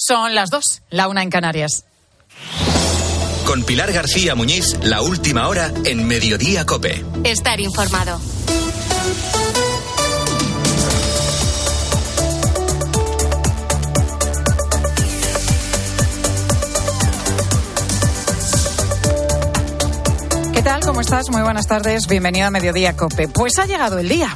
Son las 2, la 1 en Canarias. Con Pilar García Muñiz, la última hora en Mediodía COPE. Estar informado. ¿Qué tal? ¿Cómo estás? Muy buenas tardes. Bienvenido a Mediodía COPE. Pues ha llegado el día.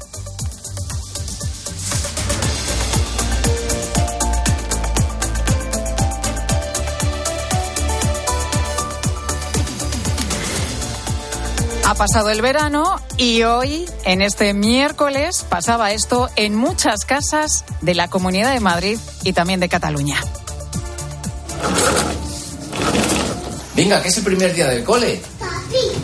Ha pasado el verano y hoy, en este miércoles, pasaba esto en muchas casas de la Comunidad de Madrid y también de Cataluña. Venga, que es el primer día del cole. Papi.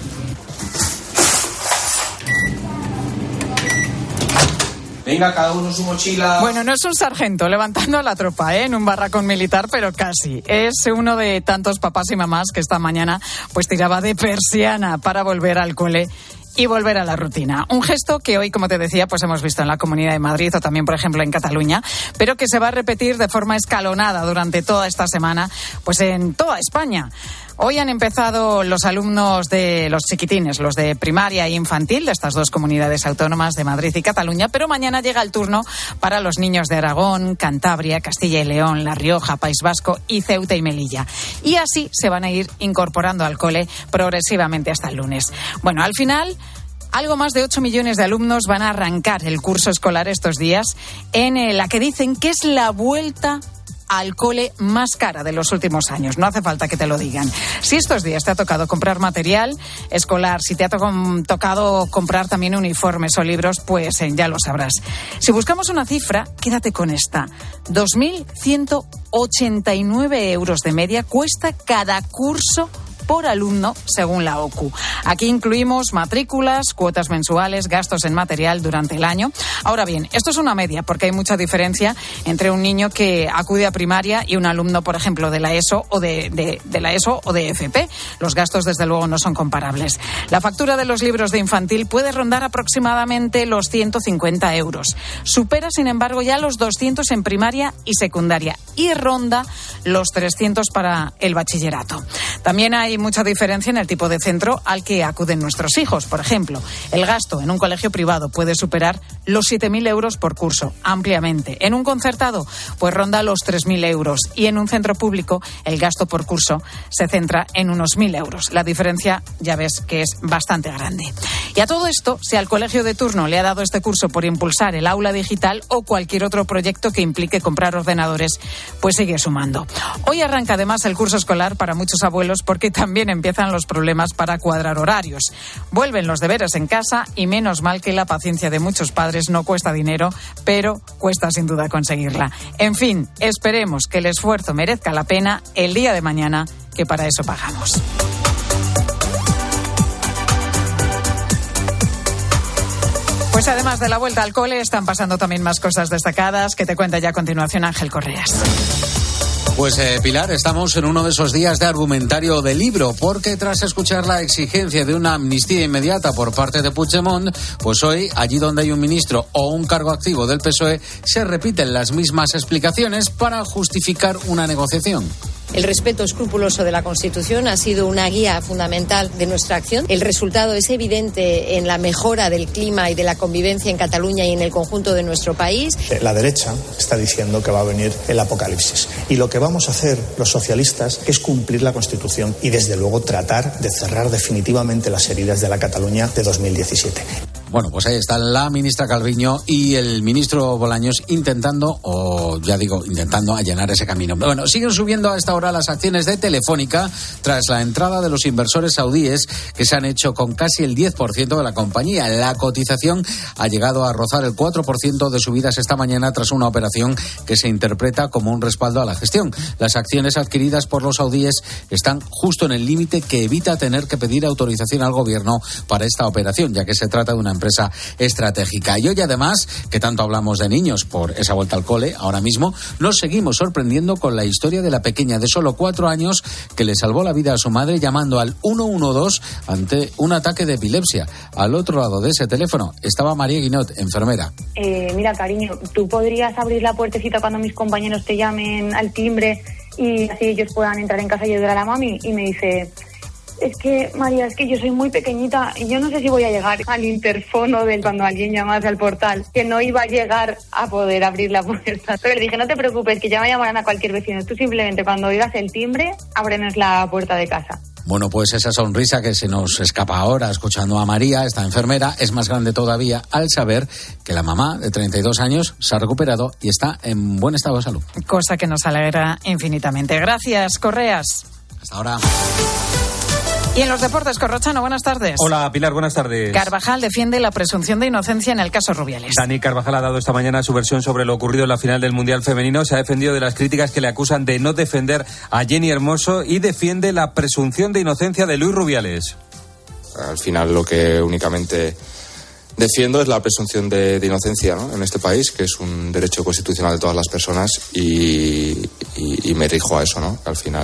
Venga, cada uno su mochila. Bueno, no es un sargento levantando a la tropa, en un barracón militar, pero casi. Es uno de tantos papás y mamás que esta mañana pues tiraba de persiana para volver al cole y volver a la rutina. Un gesto que hoy, como te decía, pues hemos visto en la Comunidad de Madrid o también, por ejemplo, en Cataluña, pero que se va a repetir de forma escalonada durante toda esta semana, pues en toda España. Hoy han empezado los alumnos de los chiquitines, los de primaria e infantil, de estas dos comunidades autónomas de Madrid y Cataluña, pero mañana llega el turno para los niños de Aragón, Cantabria, Castilla y León, La Rioja, País Vasco y Ceuta y Melilla. Y así se van a ir incorporando al cole progresivamente hasta el lunes. Bueno, al final, algo más de 8 millones de alumnos van a arrancar el curso escolar estos días en la que dicen que es la vuelta al cole más cara de los últimos años. No hace falta que te lo digan. Si estos días te ha tocado comprar material escolar, si te ha tocado comprar también uniformes o libros, pues ya lo sabrás. Si buscamos una cifra, quédate con esta. 2.189 euros de media cuesta cada curso por alumno, según la OCU. Aquí incluimos matrículas, cuotas mensuales, gastos en material durante el año. Ahora bien, esto es una media, porque hay mucha diferencia entre un niño que acude a primaria y un alumno, por ejemplo, de la ESO o de la ESO o de FP. Los gastos, desde luego, no son comparables. La factura de los libros de infantil puede rondar aproximadamente los 150 euros. Supera, sin embargo, ya los 200 en primaria y secundaria y ronda los 300 para el bachillerato. También hay mucha diferencia en el tipo de centro al que acuden nuestros hijos. Por ejemplo, el gasto en un colegio privado puede superar los 7.000 euros por curso, ampliamente. En un concertado, pues ronda los 3.000 euros. Y en un centro público, el gasto por curso se centra en unos 1.000 euros. La diferencia, ya ves, que es bastante grande. Y a todo esto, si al colegio de turno le ha dado este curso por impulsar el aula digital o cualquier otro proyecto que implique comprar ordenadores, pues sigue sumando. Hoy arranca además el curso escolar para muchos abuelos, porque también empiezan los problemas para cuadrar horarios. Vuelven los deberes en casa y menos mal que la paciencia de muchos padres no cuesta dinero, pero cuesta sin duda conseguirla. En fin, esperemos que el esfuerzo merezca la pena el día de mañana, que para eso pagamos. Pues además de la vuelta al cole, están pasando también más cosas destacadas que te cuenta ya a continuación Ángel Correas. Pues Pilar, estamos en uno de esos días de argumentario de libro, porque tras escuchar la exigencia de una amnistía inmediata por parte de Puigdemont, pues hoy, allí donde hay un ministro o un cargo activo del PSOE, se repiten las mismas explicaciones para justificar una negociación. El respeto escrupuloso de la Constitución ha sido una guía fundamental de nuestra acción. El resultado es evidente en la mejora del clima y de la convivencia en Cataluña y en el conjunto de nuestro país. La derecha está diciendo que va a venir el apocalipsis. Y lo que vamos a hacer los socialistas es cumplir la Constitución y, desde luego, tratar de cerrar definitivamente las heridas de la Cataluña de 2017. Bueno, pues ahí está la ministra Calviño y el ministro Bolaños intentando allanar ese camino. Bueno, siguen subiendo a esta hora las acciones de Telefónica tras la entrada de los inversores saudíes, que se han hecho con casi el 10% de la compañía. La cotización ha llegado a rozar el 4% de subidas esta mañana tras una operación que se interpreta como un respaldo a la gestión. Las acciones adquiridas por los saudíes están justo en el límite que evita tener que pedir autorización al gobierno para esta operación, ya que se trata de una empresa estratégica. Y hoy, además, que tanto hablamos de niños por esa vuelta al cole, ahora mismo nos seguimos sorprendiendo con la historia de la pequeña de solo 4 años que le salvó la vida a su madre llamando al 112 ante un ataque de epilepsia. Al otro lado de ese teléfono estaba María Guinot, enfermera. Mira, cariño, ¿tú podrías abrir la puertecita cuando mis compañeros te llamen al timbre y así ellos puedan entrar en casa y ayudar a la mami? Y me dice... Es que, María, es que yo soy muy pequeñita y yo no sé si voy a llegar al interfono de cuando alguien llamase al portal, que no iba a llegar a poder abrir la puerta. Pero le dije, no te preocupes, que ya me llamarán a cualquier vecino. Tú simplemente cuando oigas el timbre, ábrenos la puerta de casa. Bueno, pues esa sonrisa que se nos escapa ahora escuchando a María, esta enfermera, es más grande todavía al saber que la mamá de 32 años se ha recuperado y está en buen estado de salud. Cosa que nos alegra infinitamente. Gracias, Correas. Hasta ahora. Y en los deportes, Corrochano, buenas tardes. Hola, Pilar, buenas tardes. Carvajal defiende la presunción de inocencia en el caso Rubiales. Dani Carvajal ha dado esta mañana su versión sobre lo ocurrido en la final del Mundial Femenino. Se ha defendido de las críticas que le acusan de no defender a Jenny Hermoso y defiende la presunción de inocencia de Luis Rubiales. Al final lo que únicamente defiendo es la presunción de inocencia, ¿no?, en este país, que es un derecho constitucional de todas las personas y me rijo a eso, ¿no? Al final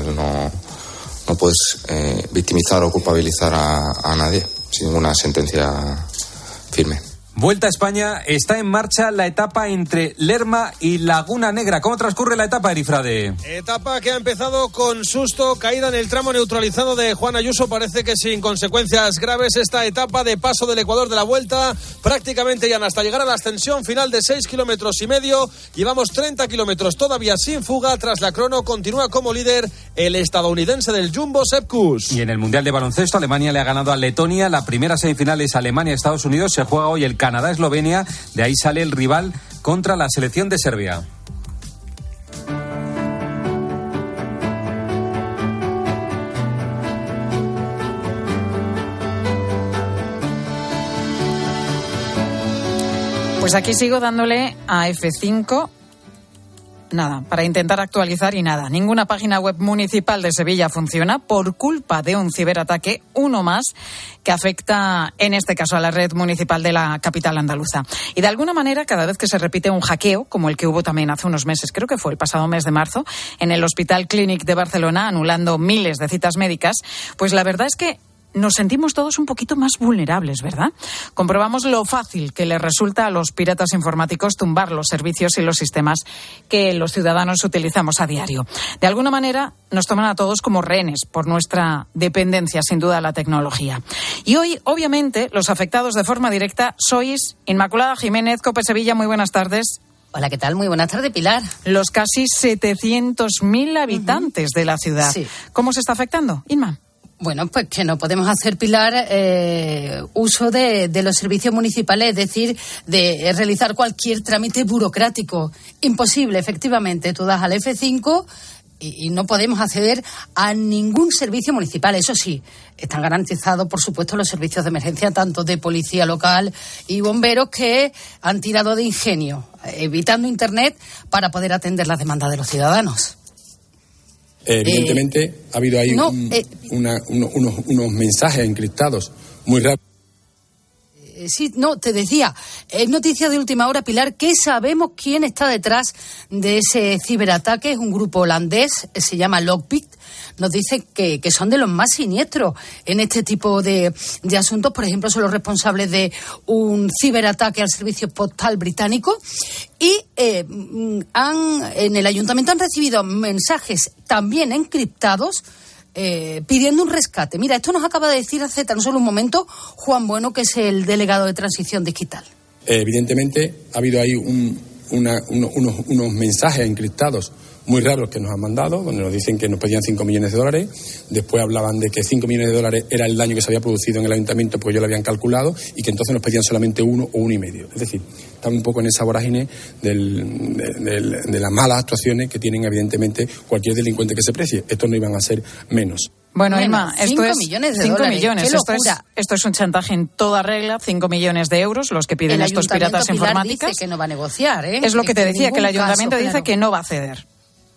no puedes victimizar o culpabilizar a nadie sin ninguna sentencia firme. Vuelta a España, está en marcha la etapa entre Lerma y Laguna Negra. ¿Cómo transcurre la etapa, Erifrade? Etapa que ha empezado con susto, caída en el tramo neutralizado de Juan Ayuso, parece que sin consecuencias graves. Esta etapa de paso del Ecuador de la Vuelta, prácticamente ya hasta llegar a la ascensión final de 6,5 kilómetros. Llevamos 30 kilómetros todavía sin fuga. Tras la crono continúa como líder el estadounidense del Jumbo, Sepp Kuss. Y en el Mundial de Baloncesto, Alemania le ha ganado a Letonia. La primera semifinal es Alemania-Estados Unidos. Se juega hoy el Canadá-Eslovenia, de ahí sale el rival contra la selección de Serbia. Pues aquí sigo dándole a F5. Nada, para intentar actualizar y nada. Ninguna página web municipal de Sevilla funciona por culpa de un ciberataque, uno más, que afecta en este caso a la red municipal de la capital andaluza. Y de alguna manera, cada vez que se repite un hackeo, como el que hubo también hace unos meses, creo que fue el pasado mes de marzo, en el Hospital Clínic de Barcelona, anulando miles de citas médicas, pues la verdad es que nos sentimos todos un poquito más vulnerables, ¿verdad? Comprobamos lo fácil que les resulta a los piratas informáticos tumbar los servicios y los sistemas que los ciudadanos utilizamos a diario. De alguna manera nos toman a todos como rehenes por nuestra dependencia, sin duda, a la tecnología. Y hoy, obviamente, los afectados de forma directa sois Inmaculada Jiménez, COPE Sevilla. Muy buenas tardes. Hola, ¿qué tal? Muy buenas tardes, Pilar. Los casi 700.000 habitantes de la ciudad. Sí. ¿Cómo se está afectando, Inma? Bueno, pues que no podemos hacer, Pilar, uso de los servicios municipales, es decir, de realizar cualquier trámite burocrático. Imposible, efectivamente. Tú das al F5 y no podemos acceder a ningún servicio municipal. Eso sí, están garantizados, por supuesto, los servicios de emergencia, tanto de policía local y bomberos, que han tirado de ingenio, evitando Internet para poder atender las demandas de los ciudadanos. Evidentemente ha habido ahí unos mensajes encriptados muy rápidos. Sí, no, te decía, es noticia de última hora, Pilar, que sabemos quién está detrás de ese ciberataque. Es un grupo holandés, se llama Lockbit. Nos dice que son de los más siniestros en este tipo de asuntos. Por ejemplo, son los responsables de un ciberataque al servicio postal británico. Y en el ayuntamiento han recibido mensajes también encriptados pidiendo un rescate. Mira, esto nos acaba de decir hace tan solo un momento Juan Bueno, que es el delegado de Transición Digital. Evidentemente ha habido ahí unos mensajes encriptados muy raros que nos han mandado, donde nos dicen que nos pedían 5 millones de dólares. Después hablaban de que 5 millones de dólares era el daño que se había producido en el ayuntamiento porque ellos lo habían calculado, y que entonces nos pedían solamente 1 o 1,5. Es decir, estamos un poco en esa vorágine de las malas actuaciones que tienen evidentemente cualquier delincuente que se precie. Estos no iban a ser menos. Bueno, Inma, esto es 5 millones de 5 dólares. millones. ¡Qué locura! Esto es un chantaje en toda regla. 5 millones de euros, los que piden estos piratas informáticos. Dice que no va a negociar, ¿eh? Es lo que te decía, que el ningún ayuntamiento caso, dice claro, que no va a ceder.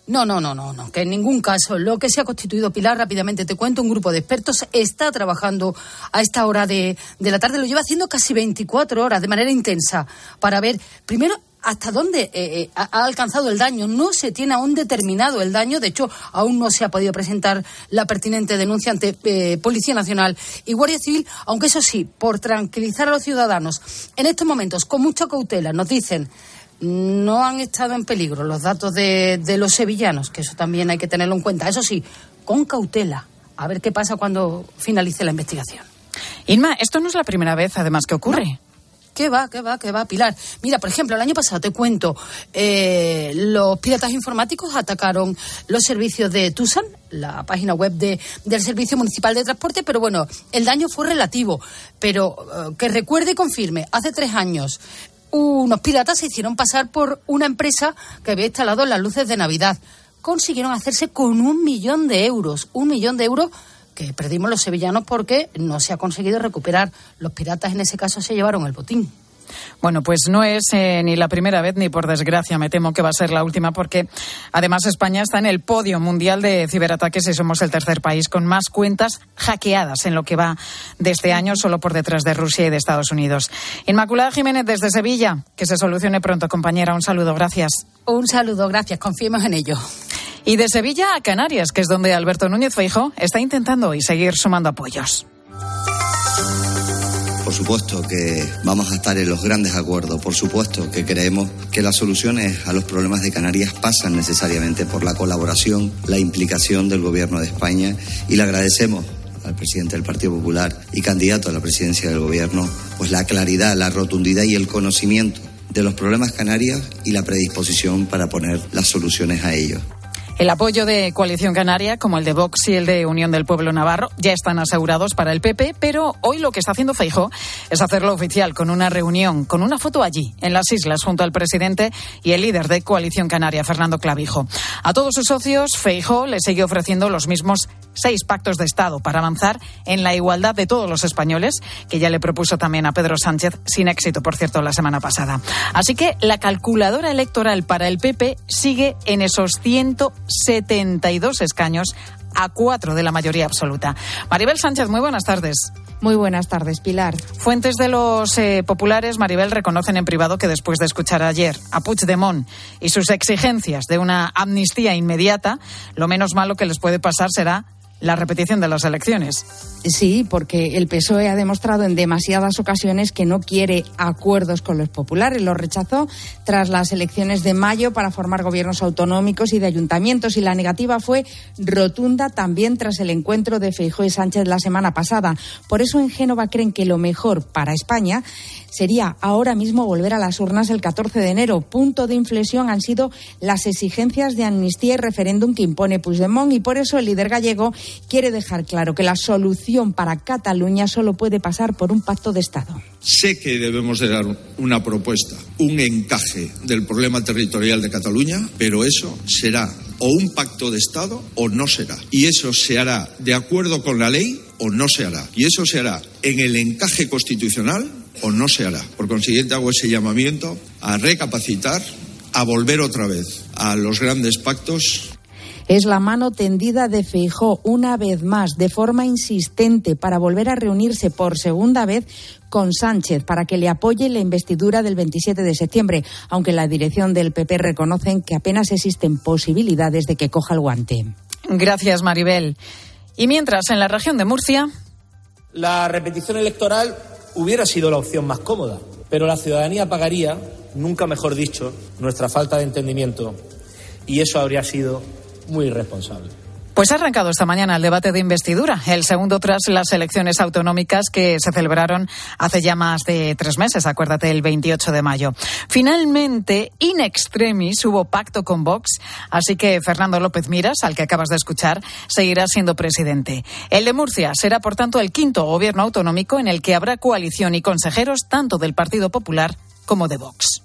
No, que en ningún caso. Lo que se ha constituido, Pilar, rápidamente te cuento, un grupo de expertos está trabajando a esta hora de la tarde, lo lleva haciendo casi 24 horas de manera intensa para ver, primero, hasta dónde ha alcanzado el daño. No se tiene aún determinado el daño, de hecho, aún no se ha podido presentar la pertinente denuncia ante Policía Nacional y Guardia Civil, aunque eso sí, por tranquilizar a los ciudadanos, en estos momentos, con mucha cautela, nos dicen, no han estado en peligro los datos de los sevillanos, que eso también hay que tenerlo en cuenta. Eso sí, con cautela, a ver qué pasa cuando finalice la investigación. Inma, esto no es la primera vez, además, que ocurre. ¿No? ¿Qué va, Pilar? Mira, por ejemplo, el año pasado, te cuento, los piratas informáticos atacaron los servicios de Tusan, la página web del Servicio Municipal de Transporte, pero bueno, el daño fue relativo. Pero que recuerde y confirme, hace 3 años, unos piratas se hicieron pasar por una empresa que había instalado las luces de Navidad. Consiguieron hacerse con 1 millón de euros. 1 millón de euros que perdimos los sevillanos porque no se ha conseguido recuperar. Los piratas en ese caso se llevaron el botín. Bueno, pues no es ni la primera vez ni por desgracia, me temo que va a ser la última, porque además España está en el podio mundial de ciberataques y somos el tercer país con más cuentas hackeadas en lo que va de este año, solo por detrás de Rusia y de Estados Unidos. Inmaculada Jiménez desde Sevilla, que se solucione pronto, compañera. Un saludo, gracias. Un saludo, gracias, confiemos en ello. Y de Sevilla a Canarias, que es donde Alberto Núñez Feijóo está intentando hoy seguir sumando apoyos. Por supuesto que vamos a estar en los grandes acuerdos, por supuesto que creemos que las soluciones a los problemas de Canarias pasan necesariamente por la colaboración, la implicación del Gobierno de España, y le agradecemos al presidente del Partido Popular y candidato a la presidencia del Gobierno, pues la claridad, la rotundidad y el conocimiento de los problemas canarios y la predisposición para poner las soluciones a ellos. El apoyo de Coalición Canaria, como el de Vox y el de Unión del Pueblo Navarro, ya están asegurados para el PP, pero hoy lo que está haciendo Feijóo es hacerlo oficial con una reunión, con una foto allí, en las islas, junto al presidente y el líder de Coalición Canaria, Fernando Clavijo. A todos sus socios, Feijóo les sigue ofreciendo los mismos 6 pactos de Estado para avanzar en la igualdad de todos los españoles, que ya le propuso también a Pedro Sánchez, sin éxito, por cierto, la semana pasada. Así que la calculadora electoral para el PP sigue en esos 172 escaños, a 4 de la mayoría absoluta. Maribel Sánchez, muy buenas tardes. Muy buenas tardes, Pilar. Fuentes de los populares, Maribel, reconocen en privado que después de escuchar ayer a Puigdemont y sus exigencias de una amnistía inmediata, lo menos malo que les puede pasar será la repetición de las elecciones. Sí, porque el PSOE ha demostrado en demasiadas ocasiones que no quiere acuerdos con los populares. Los rechazó tras las elecciones de mayo para formar gobiernos autonómicos y de ayuntamientos, y la negativa fue rotunda también tras el encuentro de Feijóo y Sánchez la semana pasada. Por eso en Génova creen que lo mejor para España sería ahora mismo volver a las urnas el 14 de enero. Punto de inflexión han sido las exigencias de amnistía y referéndum que impone Puigdemont, y por eso el líder gallego quiere dejar claro que la solución para Cataluña solo puede pasar por un pacto de Estado. Sé que debemos de dar una propuesta, un encaje del problema territorial de Cataluña, pero eso será o un pacto de Estado o no será. Y eso se hará de acuerdo con la ley o no se hará. Y eso se hará en el encaje constitucional o no se hará. Por consiguiente, hago ese llamamiento a recapacitar, a volver otra vez a los grandes pactos. Es la mano tendida de Feijóo una vez más, de forma insistente, para volver a reunirse por segunda vez con Sánchez para que le apoye en la investidura del 27 de septiembre, aunque la dirección del PP reconocen que apenas existen posibilidades de que coja el guante. Gracias, Maribel. Y mientras, en la región de Murcia, la repetición electoral hubiera sido la opción más cómoda, pero la ciudadanía pagaría, nunca mejor dicho, nuestra falta de entendimiento, y eso habría sido muy irresponsable. Pues ha arrancado esta mañana el debate de investidura, el segundo tras las elecciones autonómicas que se celebraron hace ya más de 3 meses, acuérdate, el 28 de mayo. Finalmente, in extremis, hubo pacto con Vox, así que Fernando López Miras, al que acabas de escuchar, seguirá siendo presidente. El de Murcia será, por tanto, el 5º gobierno autonómico en el que habrá coalición y consejeros tanto del Partido Popular como de Vox.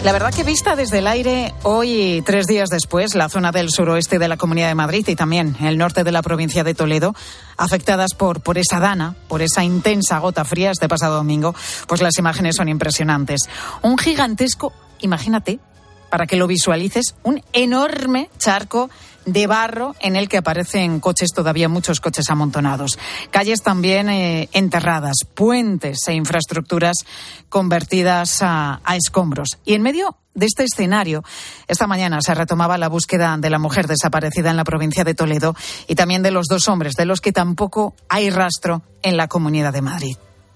La verdad que vista desde el aire, hoy, 3 días después, la zona del suroeste de la Comunidad de Madrid y también el norte de la provincia de Toledo, afectadas por esa dana, por esa intensa gota fría este pasado domingo, pues las imágenes son impresionantes. Un gigantesco, imagínate, para que lo visualices, un enorme charco de barro en el que aparecen coches, todavía muchos coches amontonados. Calles también enterradas, puentes e infraestructuras convertidas a escombros. Y en medio de este escenario, esta mañana se retomaba la búsqueda de la mujer desaparecida en la provincia de Toledo y también de los 2 hombres, de los que tampoco hay rastro en la Comunidad de Madrid.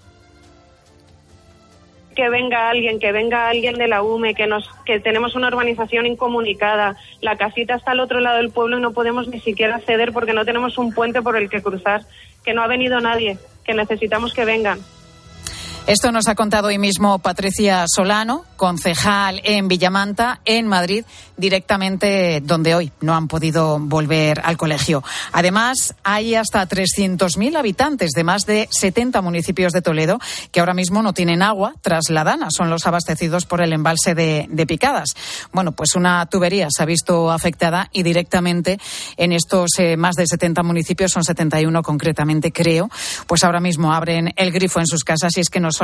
Que venga alguien de la UME, que tenemos una urbanización incomunicada. La casita está al otro lado del pueblo y no podemos ni siquiera acceder porque no tenemos un puente por el que cruzar. Que no ha venido nadie, que necesitamos que vengan. Esto nos ha contado hoy mismo Patricia Solano, concejal en Villamanta, en Madrid, directamente donde hoy no han podido volver al colegio. Además, hay hasta 300.000 habitantes de más de 70 municipios de Toledo que ahora mismo no tienen agua tras la dana. Son los abastecidos por el embalse de Picadas. Bueno, pues una tubería se ha visto afectada y directamente en estos más de 70 municipios, son 71 concretamente, creo, pues ahora mismo abren el grifo en sus casas y es que no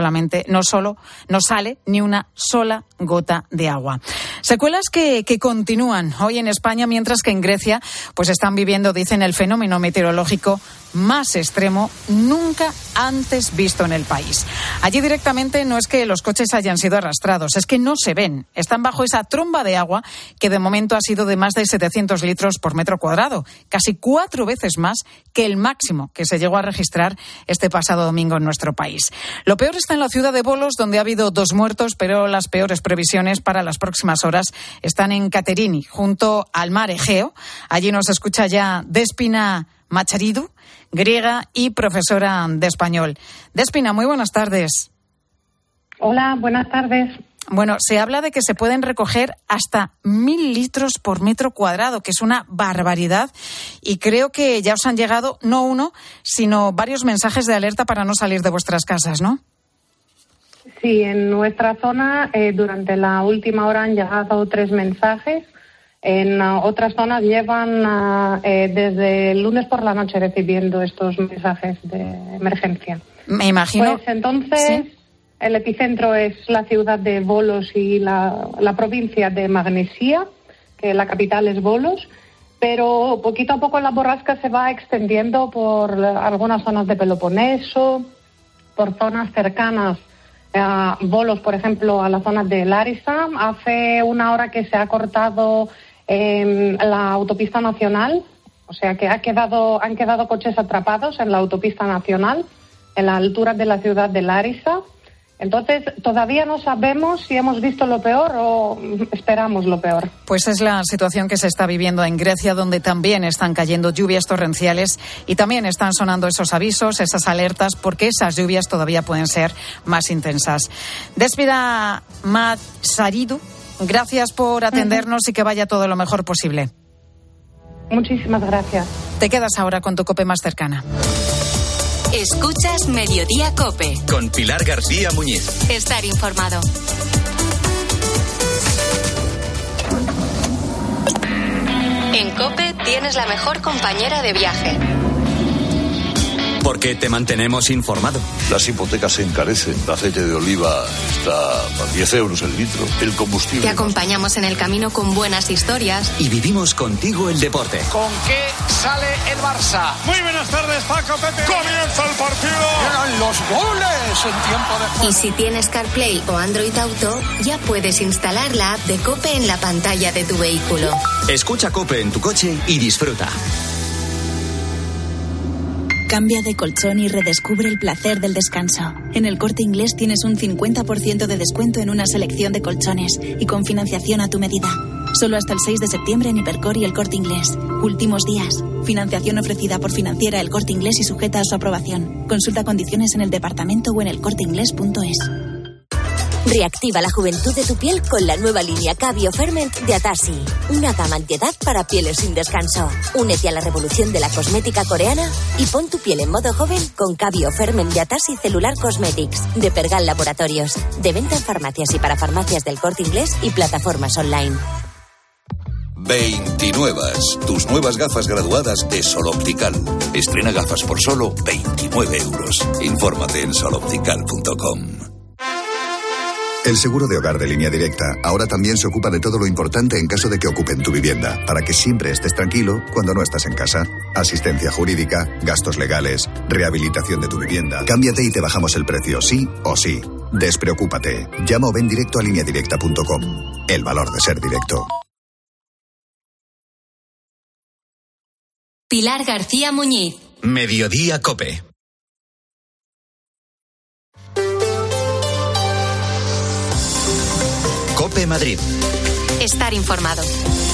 sale ni una sola gota de agua. Secuelas que continúan hoy en España, mientras que en Grecia pues están viviendo, dicen, el fenómeno meteorológico más extremo nunca antes visto en el país. Allí directamente no es que los coches hayan sido arrastrados, es que no se ven. Están bajo esa tromba de agua que de momento ha sido de más de 700 litros por metro cuadrado, casi 4 veces más que el máximo que se llegó a registrar este pasado domingo en nuestro país. Lo peor está en la ciudad de Volos, donde ha habido 2 muertos, pero las peores previsiones para las próximas horas están en Caterini, junto al mar Egeo. Allí nos escucha ya Despina Macharidou, griega y profesora de español. Despina, muy buenas tardes. Hola, buenas tardes. Bueno, se habla de que se pueden recoger hasta 1.000 litros por metro cuadrado, que es una barbaridad. Y creo que ya os han llegado, no uno, sino varios mensajes de alerta para no salir de vuestras casas, ¿no? Sí, en nuestra zona durante la última hora han llegado 3 mensajes. En otras zonas llevan desde el lunes por la noche recibiendo estos mensajes de emergencia. Me imagino. Pues entonces, ¿sí? El epicentro es la ciudad de Volos y la provincia de Magnesia, que la capital es Volos, pero poquito a poco la borrasca se va extendiendo por algunas zonas de Peloponeso, por zonas cercanas a Volos, por ejemplo, a la zona de Larissa. Hace una hora que se ha cortado la autopista nacional, o sea que han quedado coches atrapados en la autopista nacional, en la altura de la ciudad de Larissa. Entonces, todavía no sabemos si hemos visto lo peor o esperamos lo peor. Pues es la situación que se está viviendo en Grecia, donde también están cayendo lluvias torrenciales y también están sonando esos avisos, esas alertas, porque esas lluvias todavía pueden ser más intensas. Despina Macharidou, gracias por atendernos y que vaya todo lo mejor posible. Muchísimas gracias. Te quedas ahora con tu COPE más cercana. Escuchas Mediodía COPE. Con Pilar García Muñiz. Estar informado. En COPE tienes la mejor compañera de viaje. Porque te mantenemos informado. Las hipotecas se encarecen. El aceite de oliva está a 10 euros el litro. El combustible. Te acompañamos en el camino con buenas historias. Y vivimos contigo el deporte. ¿Con qué sale el Barça? Muy buenas tardes, Paco, Pepe. ¡Comienza el partido! ¡Llegan los goles en tiempo de juego! Y si tienes CarPlay o Android Auto, ya puedes instalar la app de COPE en la pantalla de tu vehículo. Escucha COPE en tu coche y disfruta. Cambia de colchón y redescubre el placer del descanso. En El Corte Inglés tienes un 50% de descuento en una selección de colchones y con financiación a tu medida. Solo hasta el 6 de septiembre en Hipercor y El Corte Inglés. Últimos días. Financiación ofrecida por Financiera El Corte Inglés y sujeta a su aprobación. Consulta condiciones en el departamento o en elcorteinglés.es. Reactiva la juventud de tu piel con la nueva línea Cabio Ferment de Atasi. Una gama antiedad para pieles sin descanso. Únete a la revolución de la cosmética coreana y pon tu piel en modo joven con Cabio Ferment de Atasi Cellular Cosmetics de Pergal Laboratorios. De venta en farmacias y para farmacias del Corte Inglés y plataformas online. 29. Tus nuevas gafas graduadas de Sol Optical. Estrena gafas por solo 29 euros. Infórmate en soloptical.com. El seguro de hogar de Línea Directa ahora también se ocupa de todo lo importante en caso de que ocupen tu vivienda, para que siempre estés tranquilo cuando no estás en casa. Asistencia jurídica, gastos legales, rehabilitación de tu vivienda. Cámbiate y te bajamos el precio, sí o sí. Despreocúpate. Llama o ven directo a lineadirecta.com. El valor de ser directo. Pilar García Muñiz. Mediodía COPE. COPE Madrid. Estar informado.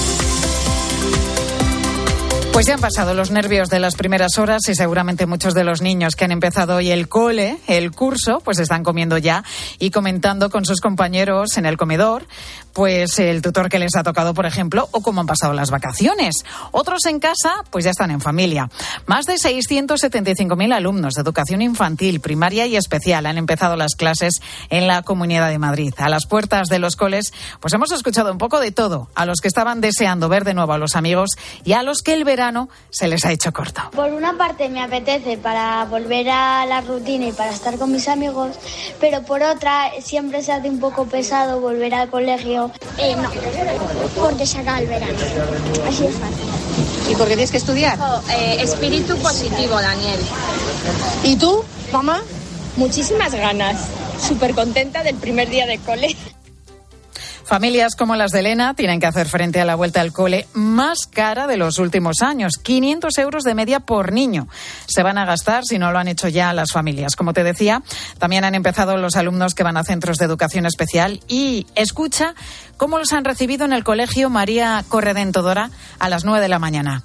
Pues ya han pasado los nervios de las primeras horas y seguramente muchos de los niños que han empezado hoy el cole, el curso, pues están comiendo ya y comentando con sus compañeros en el comedor, pues el tutor que les ha tocado, por ejemplo, o cómo han pasado las vacaciones. Otros en casa, pues ya están en familia. Más de 675.000 alumnos de educación infantil, primaria y especial han empezado las clases en la Comunidad de Madrid. A las puertas de los coles, pues hemos escuchado un poco de todo, a los que estaban deseando ver de nuevo a los amigos y a los que el verano se les ha hecho corto. Por una parte me apetece para volver a la rutina y para estar con mis amigos, pero por otra siempre se hace un poco pesado volver al colegio. No, porque se acaba el verano. Así es fácil. ¿Y por qué tienes que estudiar? Espíritu positivo, Daniel. ¿Y tú, mamá? Muchísimas ganas. Súper contenta del primer día de cole. Familias como las de Elena tienen que hacer frente a la vuelta al cole más cara de los últimos años. 500 euros de media por niño. Se van a gastar si no lo han hecho ya las familias. Como te decía, también han empezado los alumnos que van a centros de educación especial y escucha cómo los han recibido en el colegio María Corredentodora a las 9 de la mañana.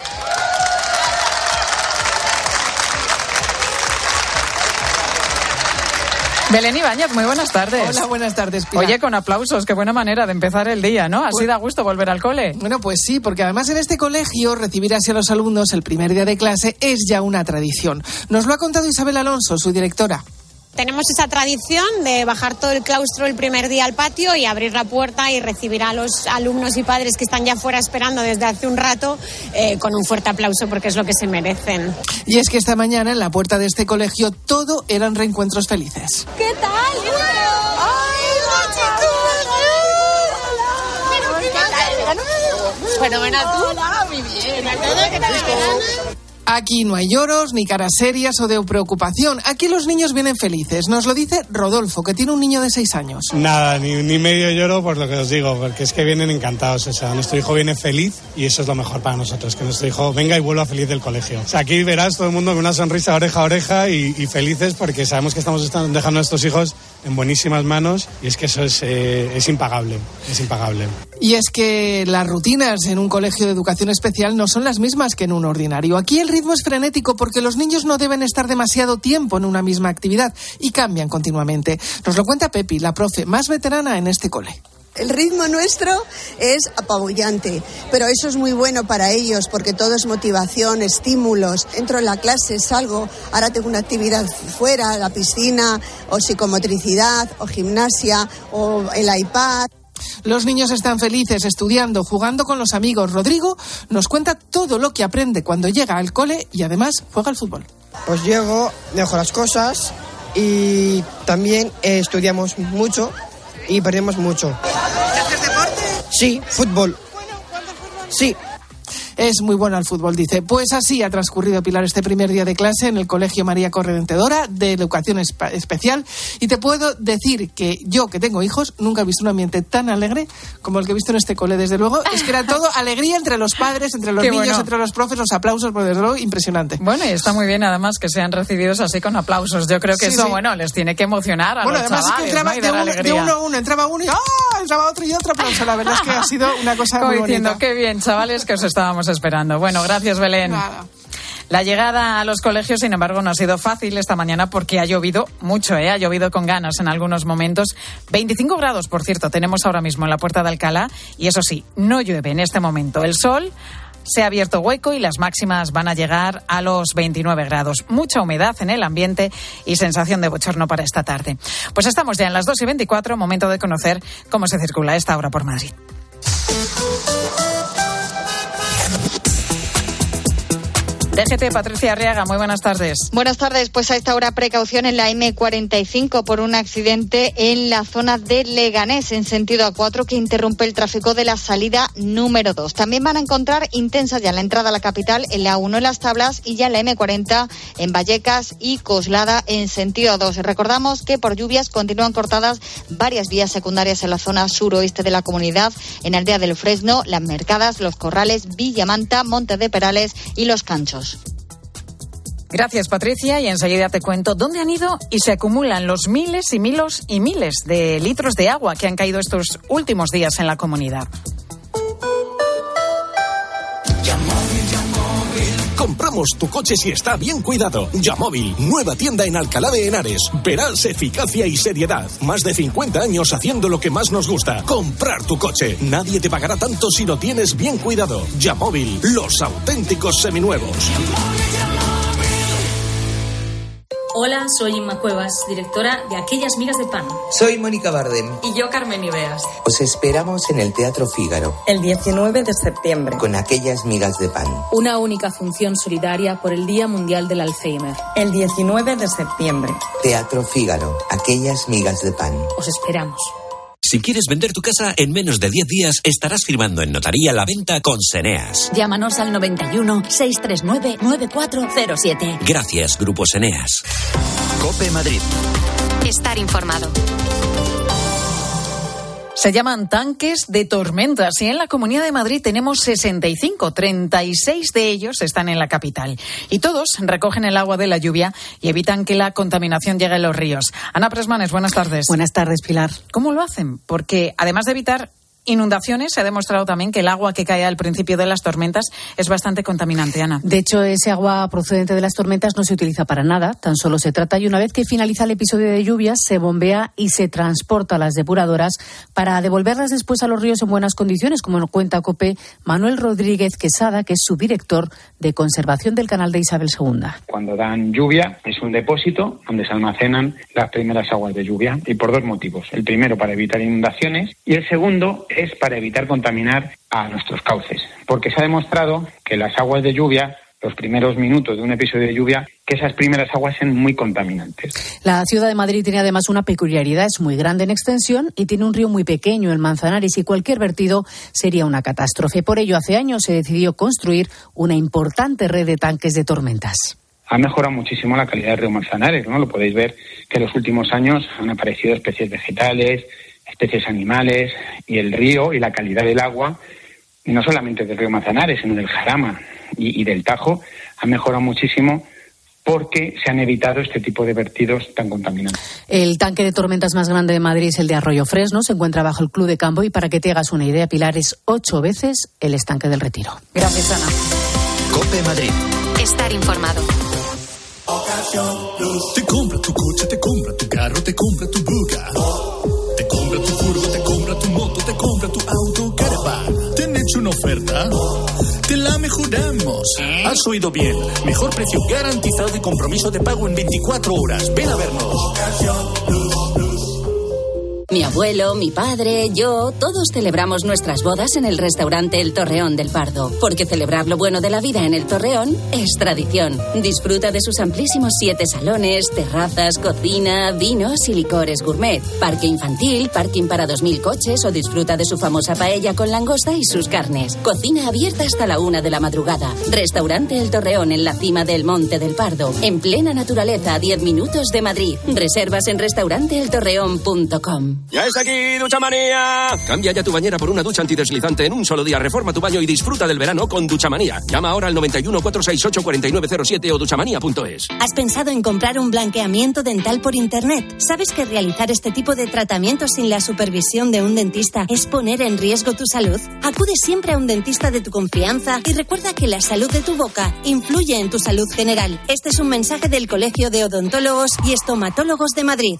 Belén Ibáñez, muy buenas tardes. Hola, buenas tardes, Pilar. Oye, con aplausos, qué buena manera de empezar el día, ¿no? Así da gusto volver al cole. Bueno, pues sí, porque además en este colegio recibir así a los alumnos el primer día de clase es ya una tradición. Nos lo ha contado Isabel Alonso, su directora. Tenemos esa tradición de bajar todo el claustro el primer día al patio y abrir la puerta y recibir a los alumnos y padres que están ya fuera esperando desde hace un rato con un fuerte aplauso porque es lo que se merecen. Y es que esta mañana en la puerta de este colegio todo eran reencuentros felices. ¿Qué tal? Fenomenal, tú. Hola, muy bien. ¿Qué tal? Aquí no hay lloros, ni caras serias o de preocupación. Aquí los niños vienen felices. Nos lo dice Rodolfo, que tiene un niño de 6 años. Nada, ni medio lloro por lo que os digo, porque es que vienen encantados. O sea, nuestro hijo viene feliz y eso es lo mejor para nosotros, que nuestro hijo venga y vuelva feliz del colegio. O sea, aquí verás todo el mundo con una sonrisa oreja a oreja y felices porque sabemos que estamos dejando a nuestros hijos en buenísimas manos y es que eso es impagable, es impagable. Y es que las rutinas en un colegio de educación especial no son las mismas que en un ordinario. Aquí el ritmo es frenético porque los niños no deben estar demasiado tiempo en una misma actividad y cambian continuamente. Nos lo cuenta Pepi, la profe más veterana en este cole. El ritmo nuestro es apabullante, pero eso es muy bueno para ellos porque todo es motivación, estímulos. Entro en la clase, salgo, ahora tengo una actividad fuera, la piscina, o psicomotricidad, o gimnasia, o el iPad. Los niños están felices estudiando, jugando con los amigos. Rodrigo nos cuenta todo lo que aprende cuando llega al cole y además juega al fútbol. Pues llego, dejo las cosas y también estudiamos mucho y perdemos mucho. ¿Haces deporte? Sí, fútbol. Sí. Es muy bueno al fútbol, dice. Pues así ha transcurrido, Pilar, este primer día de clase en el Colegio María Corredentodora de Educación Especial. Y te puedo decir que yo, que tengo hijos, nunca he visto un ambiente tan alegre como el que he visto en este cole. Desde luego, es que era todo alegría entre los padres, entre los niños, bueno, entre los profes, los aplausos, pues desde luego, impresionante. Bueno, y está muy bien, además, que sean recibidos así con aplausos. Yo creo que eso, bueno, les tiene que emocionar a los chavales. Bueno, además es que entraba de uno a uno, entraba uno y entraba otro y otro aplauso. La verdad es que ha sido una cosa muy bonita. Qué bien, chavales, que os estábamos esperando. Bueno, gracias, Belén. Nada. La llegada a los colegios, sin embargo, no ha sido fácil esta mañana porque ha llovido mucho, ha llovido con ganas en algunos momentos. 25 grados, por cierto, tenemos ahora mismo en la Puerta de Alcalá y eso sí, no llueve en este momento. El sol se ha abierto hueco y las máximas van a llegar a los 29 grados. Mucha humedad en el ambiente y sensación de bochorno para esta tarde. Pues estamos ya en las 2:24, momento de conocer cómo se circula a esta hora por Madrid. DGT, Patricia Arriaga, muy buenas tardes. Buenas tardes, pues a esta hora precaución en la M45 por un accidente en la zona de Leganés, en sentido A4, que interrumpe el tráfico de la salida número 2. También van a encontrar intensas ya la entrada a la capital en la A1 en Las Tablas y ya en la M40 en Vallecas y Coslada en sentido A2. Recordamos que por lluvias continúan cortadas varias vías secundarias en la zona suroeste de la comunidad, en Aldea del Fresno, Las Mercadas, Los Corrales, Villamanta, Monte de Perales y Los Canchos. Gracias, Patricia, y enseguida te cuento dónde han ido y se acumulan los miles y miles de litros de agua que han caído estos últimos días en la comunidad. Compramos tu coche si está bien cuidado. Yamóvil, nueva tienda en Alcalá de Henares. Verás eficacia y seriedad. Más de 50 años haciendo lo que más nos gusta. Comprar tu coche. Nadie te pagará tanto si lo tienes bien cuidado. Yamóvil, los auténticos seminuevos. Hola, soy Inma Cuevas, directora de Aquellas Migas de Pan. Soy Mónica Bardem. Y yo, Carmen Ibeas. Os esperamos en el Teatro Fígaro. El 19 de septiembre. Con Aquellas Migas de Pan. Una única función solidaria por el Día Mundial del Alzheimer. El 19 de septiembre. Teatro Fígaro. Aquellas Migas de Pan. Os esperamos. Si quieres vender tu casa, en menos de 10 días estarás firmando en notaría la venta con Seneas. Llámanos al 91 639 9407. Gracias, Grupo Seneas. COPE Madrid. Estar informado. Se llaman tanques de tormentas y en la Comunidad de Madrid tenemos 65, 36 de ellos están en la capital. Y todos recogen el agua de la lluvia y evitan que la contaminación llegue a los ríos. Ana Presmanes, buenas tardes. Buenas tardes, Pilar. ¿Cómo lo hacen? Porque además de evitar inundaciones, se ha demostrado también que el agua que cae al principio de las tormentas es bastante contaminante, Ana. De hecho, ese agua procedente de las tormentas no se utiliza para nada, tan solo se trata y una vez que finaliza el episodio de lluvias, se bombea y se transporta a las depuradoras para devolverlas después a los ríos en buenas condiciones, como nos cuenta COPE Manuel Rodríguez Quesada, que es subdirector de Conservación del Canal de Isabel II. Cuando dan lluvia, es un depósito donde se almacenan las primeras aguas de lluvia, y por dos motivos. El primero, para evitar inundaciones, y el segundo es para evitar contaminar a nuestros cauces, porque se ha demostrado que las aguas de lluvia, los primeros minutos de un episodio de lluvia, que esas primeras aguas son muy contaminantes. La ciudad de Madrid tiene además una peculiaridad, es muy grande en extensión y tiene un río muy pequeño, el Manzanares, y cualquier vertido sería una catástrofe. Por ello, hace años se decidió construir una importante red de tanques de tormentas. Ha mejorado muchísimo la calidad del río Manzanares, ¿no? Lo podéis ver que en los últimos años han aparecido especies vegetales, especies animales, y el río y la calidad del agua, no solamente del río Manzanares, sino del Jarama y del Tajo, ha mejorado muchísimo porque se han evitado este tipo de vertidos tan contaminantes. El tanque de tormentas más grande de Madrid es el de Arroyo Fresno, se encuentra bajo el Club de Campo y para que te hagas una idea, Pilar, es 8 veces el estanque del Retiro. Gracias, Ana. COPE Madrid. Estar informado. Te compra tu coche, te compra tu carro, te compra tu buga. Te compra tu furgo, te compra tu moto, te compra tu auto, caravan. ¿Te han hecho una oferta? Te la mejoramos. Has oído bien. Mejor precio garantizado y compromiso de pago en 24 horas. Ven a vernos. Mi abuelo, mi padre, yo, todos celebramos nuestras bodas en el restaurante El Torreón del Pardo, porque celebrar lo bueno de la vida en El Torreón es tradición. Disfruta de sus amplísimos 7 salones, terrazas, cocina, vinos y licores gourmet, parque infantil, parking para 2.000 coches o disfruta de su famosa paella con langosta y sus carnes. Cocina abierta hasta la 1 de la madrugada. Restaurante El Torreón en la cima del Monte del Pardo, en plena naturaleza a 10 minutos de Madrid. Reservas en restauranteeltorreón.com. ¡Ya está aquí, Duchamanía! Cambia ya tu bañera por una ducha antideslizante en un solo día. Reforma tu baño y disfruta del verano con Duchamanía. Llama ahora al 91 468 4907 o duchamanía.es. ¿Has pensado en comprar un blanqueamiento dental por internet? ¿Sabes que realizar este tipo de tratamientos sin la supervisión de un dentista es poner en riesgo tu salud? Acude siempre a un dentista de tu confianza y recuerda que la salud de tu boca influye en tu salud general. Este es un mensaje del Colegio de Odontólogos y Estomatólogos de Madrid.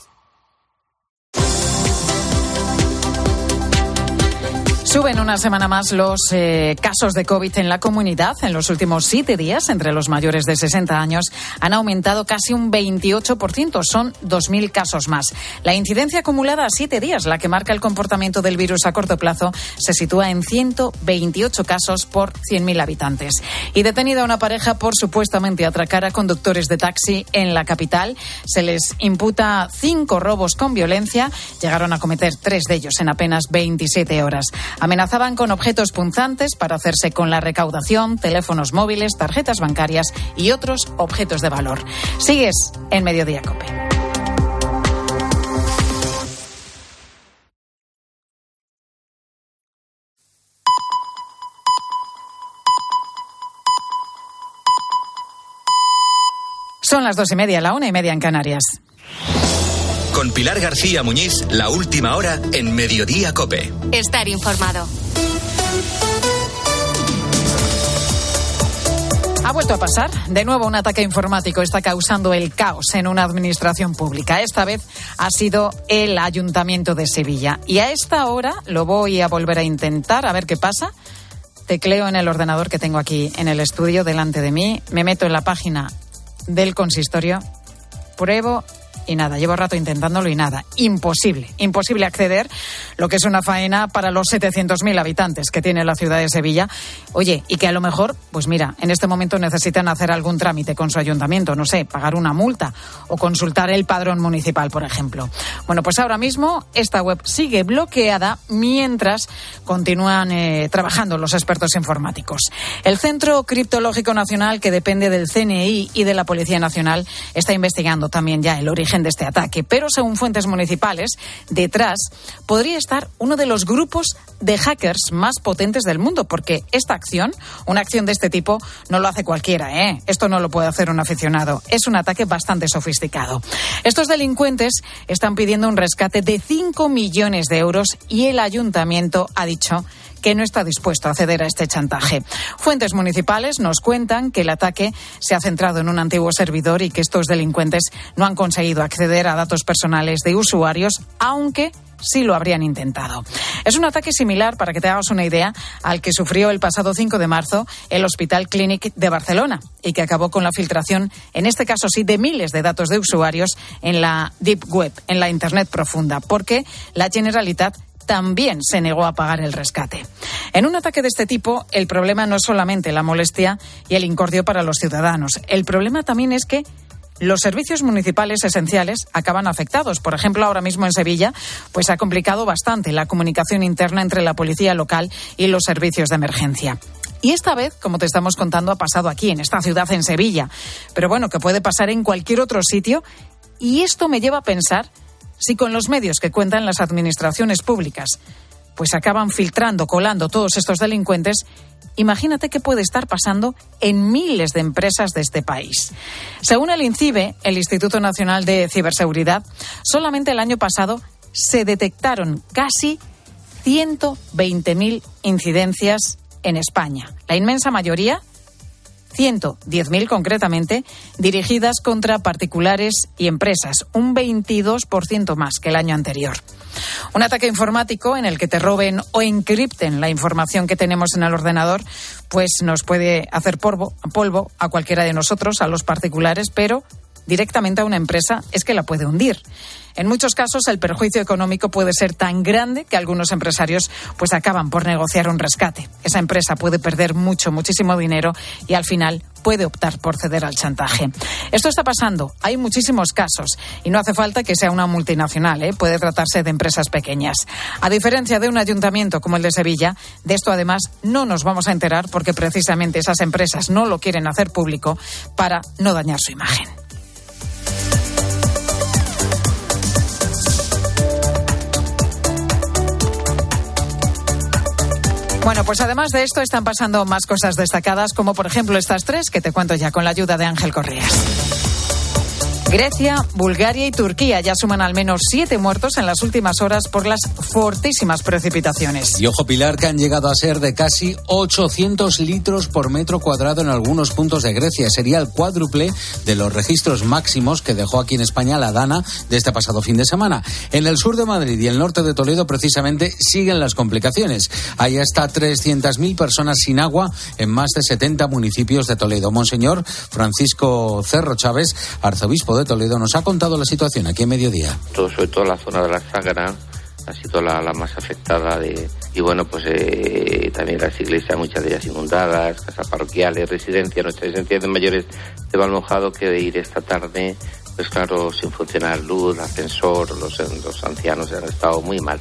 Suben una semana más los casos de COVID en la comunidad. En los últimos 7 días, entre los mayores de 60 años, han aumentado casi un 28%. Son 2.000 casos más. La incidencia acumulada a 7 días, la que marca el comportamiento del virus a corto plazo, se sitúa en 128 casos por 100.000 habitantes. Y detenida una pareja por supuestamente atracar a conductores de taxi en la capital. Se les imputa 5 robos con violencia. Llegaron a cometer 3 de ellos en apenas 27 horas. Amenazaban con objetos punzantes para hacerse con la recaudación, teléfonos móviles, tarjetas bancarias y otros objetos de valor. Sigues en Mediodía COPE. Son las 2:30, la 1:30 en Canarias. Con Pilar García Muñiz, la última hora en Mediodía COPE. Estar informado. Ha vuelto a pasar. De nuevo un ataque informático está causando el caos en una administración pública. Esta vez ha sido el Ayuntamiento de Sevilla. Y a esta hora lo voy a volver a intentar, a ver qué pasa. Tecleo en el ordenador que tengo aquí en el estudio delante de mí. Me meto en la página del consistorio. Pruebo. Y nada, llevo rato intentándolo y nada. Imposible acceder, lo que es una faena para los 700.000 habitantes que tiene la ciudad de Sevilla. Oye, y que a lo mejor, pues mira, en este momento necesitan hacer algún trámite con su ayuntamiento, no sé, pagar una multa o consultar el padrón municipal, por ejemplo. Bueno, pues ahora mismo esta web sigue bloqueada mientras continúan trabajando los expertos informáticos. El Centro Criptológico Nacional, que depende del CNI y de la Policía Nacional, está investigando también ya el origen de este ataque, pero según fuentes municipales, detrás podría estar uno de los grupos de hackers más potentes del mundo, porque esta acción, una acción de este tipo, no lo hace cualquiera, Esto no lo puede hacer un aficionado. Es un ataque bastante sofisticado. Estos delincuentes están pidiendo un rescate de 5 millones de euros y el ayuntamiento ha dicho que no está dispuesto a ceder a este chantaje. Fuentes municipales nos cuentan que el ataque se ha centrado en un antiguo servidor y que estos delincuentes no han conseguido acceder a datos personales de usuarios, aunque sí lo habrían intentado. Es un ataque similar, para que te hagas una idea, al que sufrió el pasado 5 de marzo el Hospital Clínic de Barcelona y que acabó con la filtración, en este caso sí, de miles de datos de usuarios en la Deep Web, en la Internet profunda, porque la Generalitat también se negó a pagar el rescate. En un ataque de este tipo, el problema no es solamente la molestia y el incordio para los ciudadanos. El problema también es que los servicios municipales esenciales acaban afectados. Por ejemplo, ahora mismo en Sevilla, pues ha complicado bastante la comunicación interna entre la policía local y los servicios de emergencia. Y esta vez, como te estamos contando, ha pasado aquí, en esta ciudad, en Sevilla. Pero bueno, que puede pasar en cualquier otro sitio. Y esto me lleva a pensar si con los medios que cuentan las administraciones públicas pues acaban filtrando, colando todos estos delincuentes, imagínate qué puede estar pasando en miles de empresas de este país. Según el INCIBE, el Instituto Nacional de Ciberseguridad, solamente el año pasado se detectaron casi 120.000 incidencias en España. La inmensa mayoría, 110.000 concretamente, dirigidas contra particulares y empresas, un 22% más que el año anterior. Un ataque informático en el que te roben o encripten la información que tenemos en el ordenador, pues nos puede hacer polvo a cualquiera de nosotros, a los particulares, pero directamente a una empresa es que la puede hundir. En muchos casos el perjuicio económico puede ser tan grande que algunos empresarios pues acaban por negociar un rescate. Esa empresa puede perder muchísimo dinero y al final puede optar por ceder al chantaje. Esto está pasando, hay muchísimos casos y no hace falta que sea una multinacional, puede tratarse de empresas pequeñas. A diferencia de un ayuntamiento como el de Sevilla, de esto además no nos vamos a enterar porque precisamente esas empresas no lo quieren hacer público para no dañar su imagen. Bueno, pues además de esto están pasando más cosas destacadas, como por ejemplo estas tres que te cuento ya con la ayuda de Ángel Correas. Grecia, Bulgaria y Turquía ya suman al menos 7 muertos en las últimas horas por las fortísimas precipitaciones. Y ojo, Pilar, que han llegado a ser de casi 800 litros por metro cuadrado en algunos puntos de Grecia. Sería el cuádruple de los registros máximos que dejó aquí en España la Dana de este pasado fin de semana. En el sur de Madrid y el norte de Toledo, precisamente, siguen las complicaciones. Hay hasta 300.000 personas sin agua en más de 70 municipios de Toledo. Monseñor Francisco Cerro Chávez, arzobispo de Toledo, nos ha contado la situación aquí en Mediodía. Sobre todo la zona de la Sagra ha sido la más afectada y bueno, pues también las iglesias, muchas de ellas inundadas, casas parroquiales, residencias, nuestras residencias de mayores de Valmojado, que de ir esta tarde, pues claro, sin funcionar luz, ascensor, los ancianos han estado muy mal.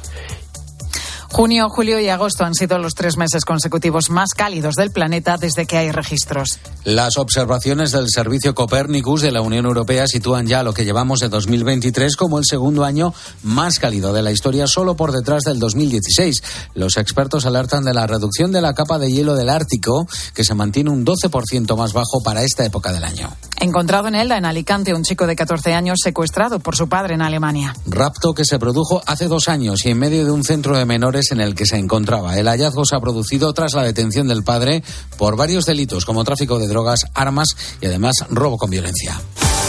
Junio, julio y agosto han sido los 3 meses consecutivos más cálidos del planeta desde que hay registros. Las observaciones del Servicio Copernicus de la Unión Europea sitúan ya lo que llevamos de 2023 como el segundo año más cálido de la historia, solo por detrás del 2016. Los expertos alertan de la reducción de la capa de hielo del Ártico, que se mantiene un 12% más bajo para esta época del año. Encontrado en Elda, en Alicante, un chico de 14 años secuestrado por su padre en Alemania. Rapto que se produjo hace 2 años y en medio de un centro de menores en el que se encontraba. El hallazgo se ha producido tras la detención del padre por varios delitos como tráfico de drogas, armas y además robo con violencia.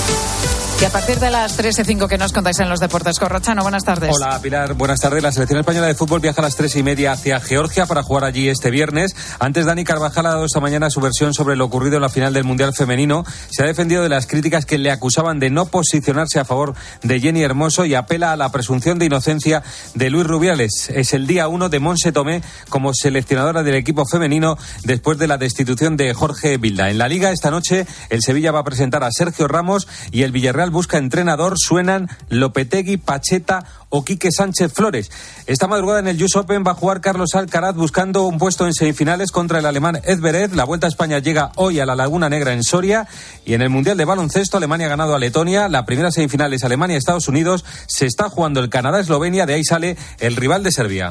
Y a partir de las 3:05 que nos contáis en los deportes, Corrochano, buenas tardes. Hola Pilar, buenas tardes. La selección española de fútbol viaja a las 3:30 hacia Georgia para jugar allí este viernes. Antes, Dani Carvajal ha dado esta mañana su versión sobre lo ocurrido en la final del Mundial Femenino. Se ha defendido de las críticas que le acusaban de no posicionarse a favor de Jenny Hermoso y apela a la presunción de inocencia de Luis Rubiales. Es el día 1 de Montse Tomé como seleccionadora del equipo femenino después de la destitución de Jorge Vilda. En la Liga, esta noche, el Sevilla va a presentar a Sergio Ramos y el Villarreal busca entrenador. Suenan Lopetegui, Pacheta o Quique Sánchez Flores. Esta madrugada en el US Open va a jugar Carlos Alcaraz buscando un puesto en semifinales contra el alemán Edverev. La Vuelta a España llega hoy a la Laguna Negra en Soria. Y en el Mundial de Baloncesto, Alemania ha ganado a Letonia. La primera semifinal es Alemania-Estados Unidos. Se está jugando el Canadá-Eslovenia. De ahí sale el rival de Serbia.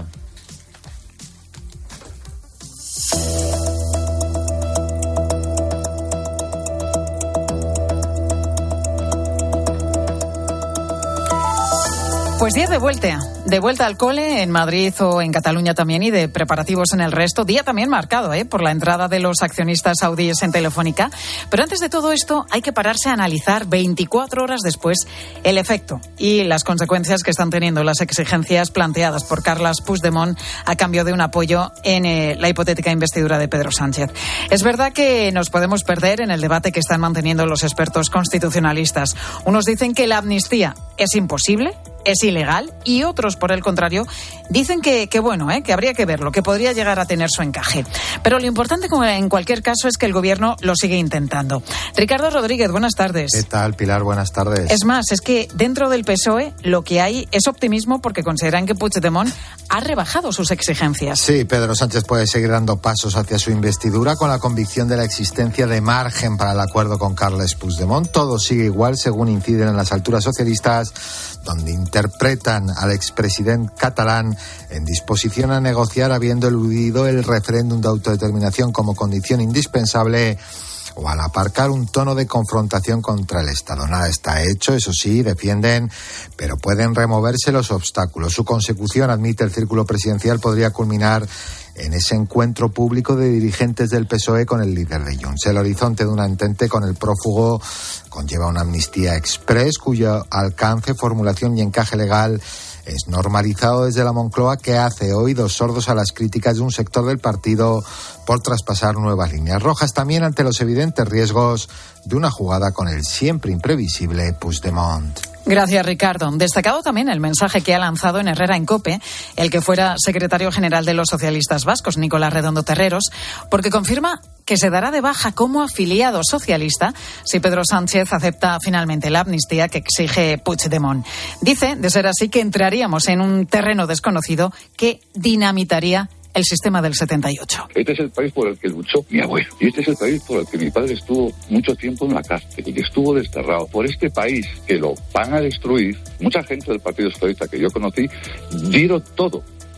Pues 10 de vuelta al cole en Madrid o en Cataluña también, y de preparativos en el resto. Día también marcado por la entrada de los accionistas saudíes en Telefónica. Pero antes de todo esto hay que pararse a analizar 24 horas después el efecto y las consecuencias que están teniendo las exigencias planteadas por Carles Puigdemont a cambio de un apoyo en la hipotética investidura de Pedro Sánchez. Es verdad que nos podemos perder en el debate que están manteniendo los expertos constitucionalistas. Unos dicen que la amnistía es imposible, es ilegal, y otros, por el contrario, dicen que bueno, que habría que verlo, que podría llegar a tener su encaje. Pero lo importante, en cualquier caso, es que el Gobierno lo sigue intentando. Ricardo Rodríguez, buenas tardes. ¿Qué tal, Pilar? Buenas tardes. Es más, es que dentro del PSOE lo que hay es optimismo porque consideran que Puigdemont ha rebajado sus exigencias. Sí, Pedro Sánchez puede seguir dando pasos hacia su investidura con la convicción de la existencia de margen para el acuerdo con Carles Puigdemont. Todo sigue igual, según inciden en las alturas socialistas, donde interpretan al expresidente catalán en disposición a negociar habiendo eludido el referéndum de autodeterminación como condición indispensable, o al aparcar un tono de confrontación contra el Estado. Nada está hecho, eso sí, defienden, pero pueden removerse los obstáculos. Su consecución, admite el círculo presidencial, podría culminar en ese encuentro público de dirigentes del PSOE con el líder de Junts. El horizonte de una entente con el prófugo conlleva una amnistía express cuyo alcance, formulación y encaje legal es normalizado desde la Moncloa, que hace oídos sordos a las críticas de un sector del partido por traspasar nuevas líneas rojas, también ante los evidentes riesgos de una jugada con el siempre imprevisible Puigdemont. Gracias, Ricardo. Destacado también el mensaje que ha lanzado en Herrera en COPE el que fuera secretario general de los socialistas vascos, Nicolás Redondo Terreros, porque confirma que se dará de baja como afiliado socialista si Pedro Sánchez acepta finalmente la amnistía que exige Puigdemont. Dice, de ser así, que entraríamos en un terreno desconocido que dinamitaría el sistema del 78. Este es el país por el que luchó mi abuelo. Y este es el país por el que mi padre estuvo mucho tiempo en la cárcel y que estuvo desterrado. Por este país que lo van a destruir, mucha gente del Partido Socialista que yo conocí dieron todo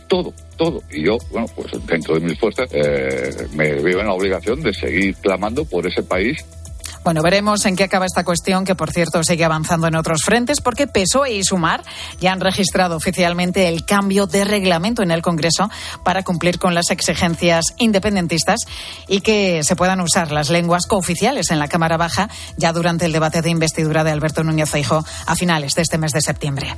todo. Y yo, bueno, pues dentro de mis fuerzas me veo en la obligación de seguir clamando por ese país. Bueno, veremos en qué acaba esta cuestión, que por cierto sigue avanzando en otros frentes, porque PSOE y Sumar ya han registrado oficialmente el cambio de reglamento en el Congreso para cumplir con las exigencias independentistas y que se puedan usar las lenguas cooficiales en la Cámara Baja ya durante el debate de investidura de Alberto Núñez Feijóo a finales de este mes de septiembre.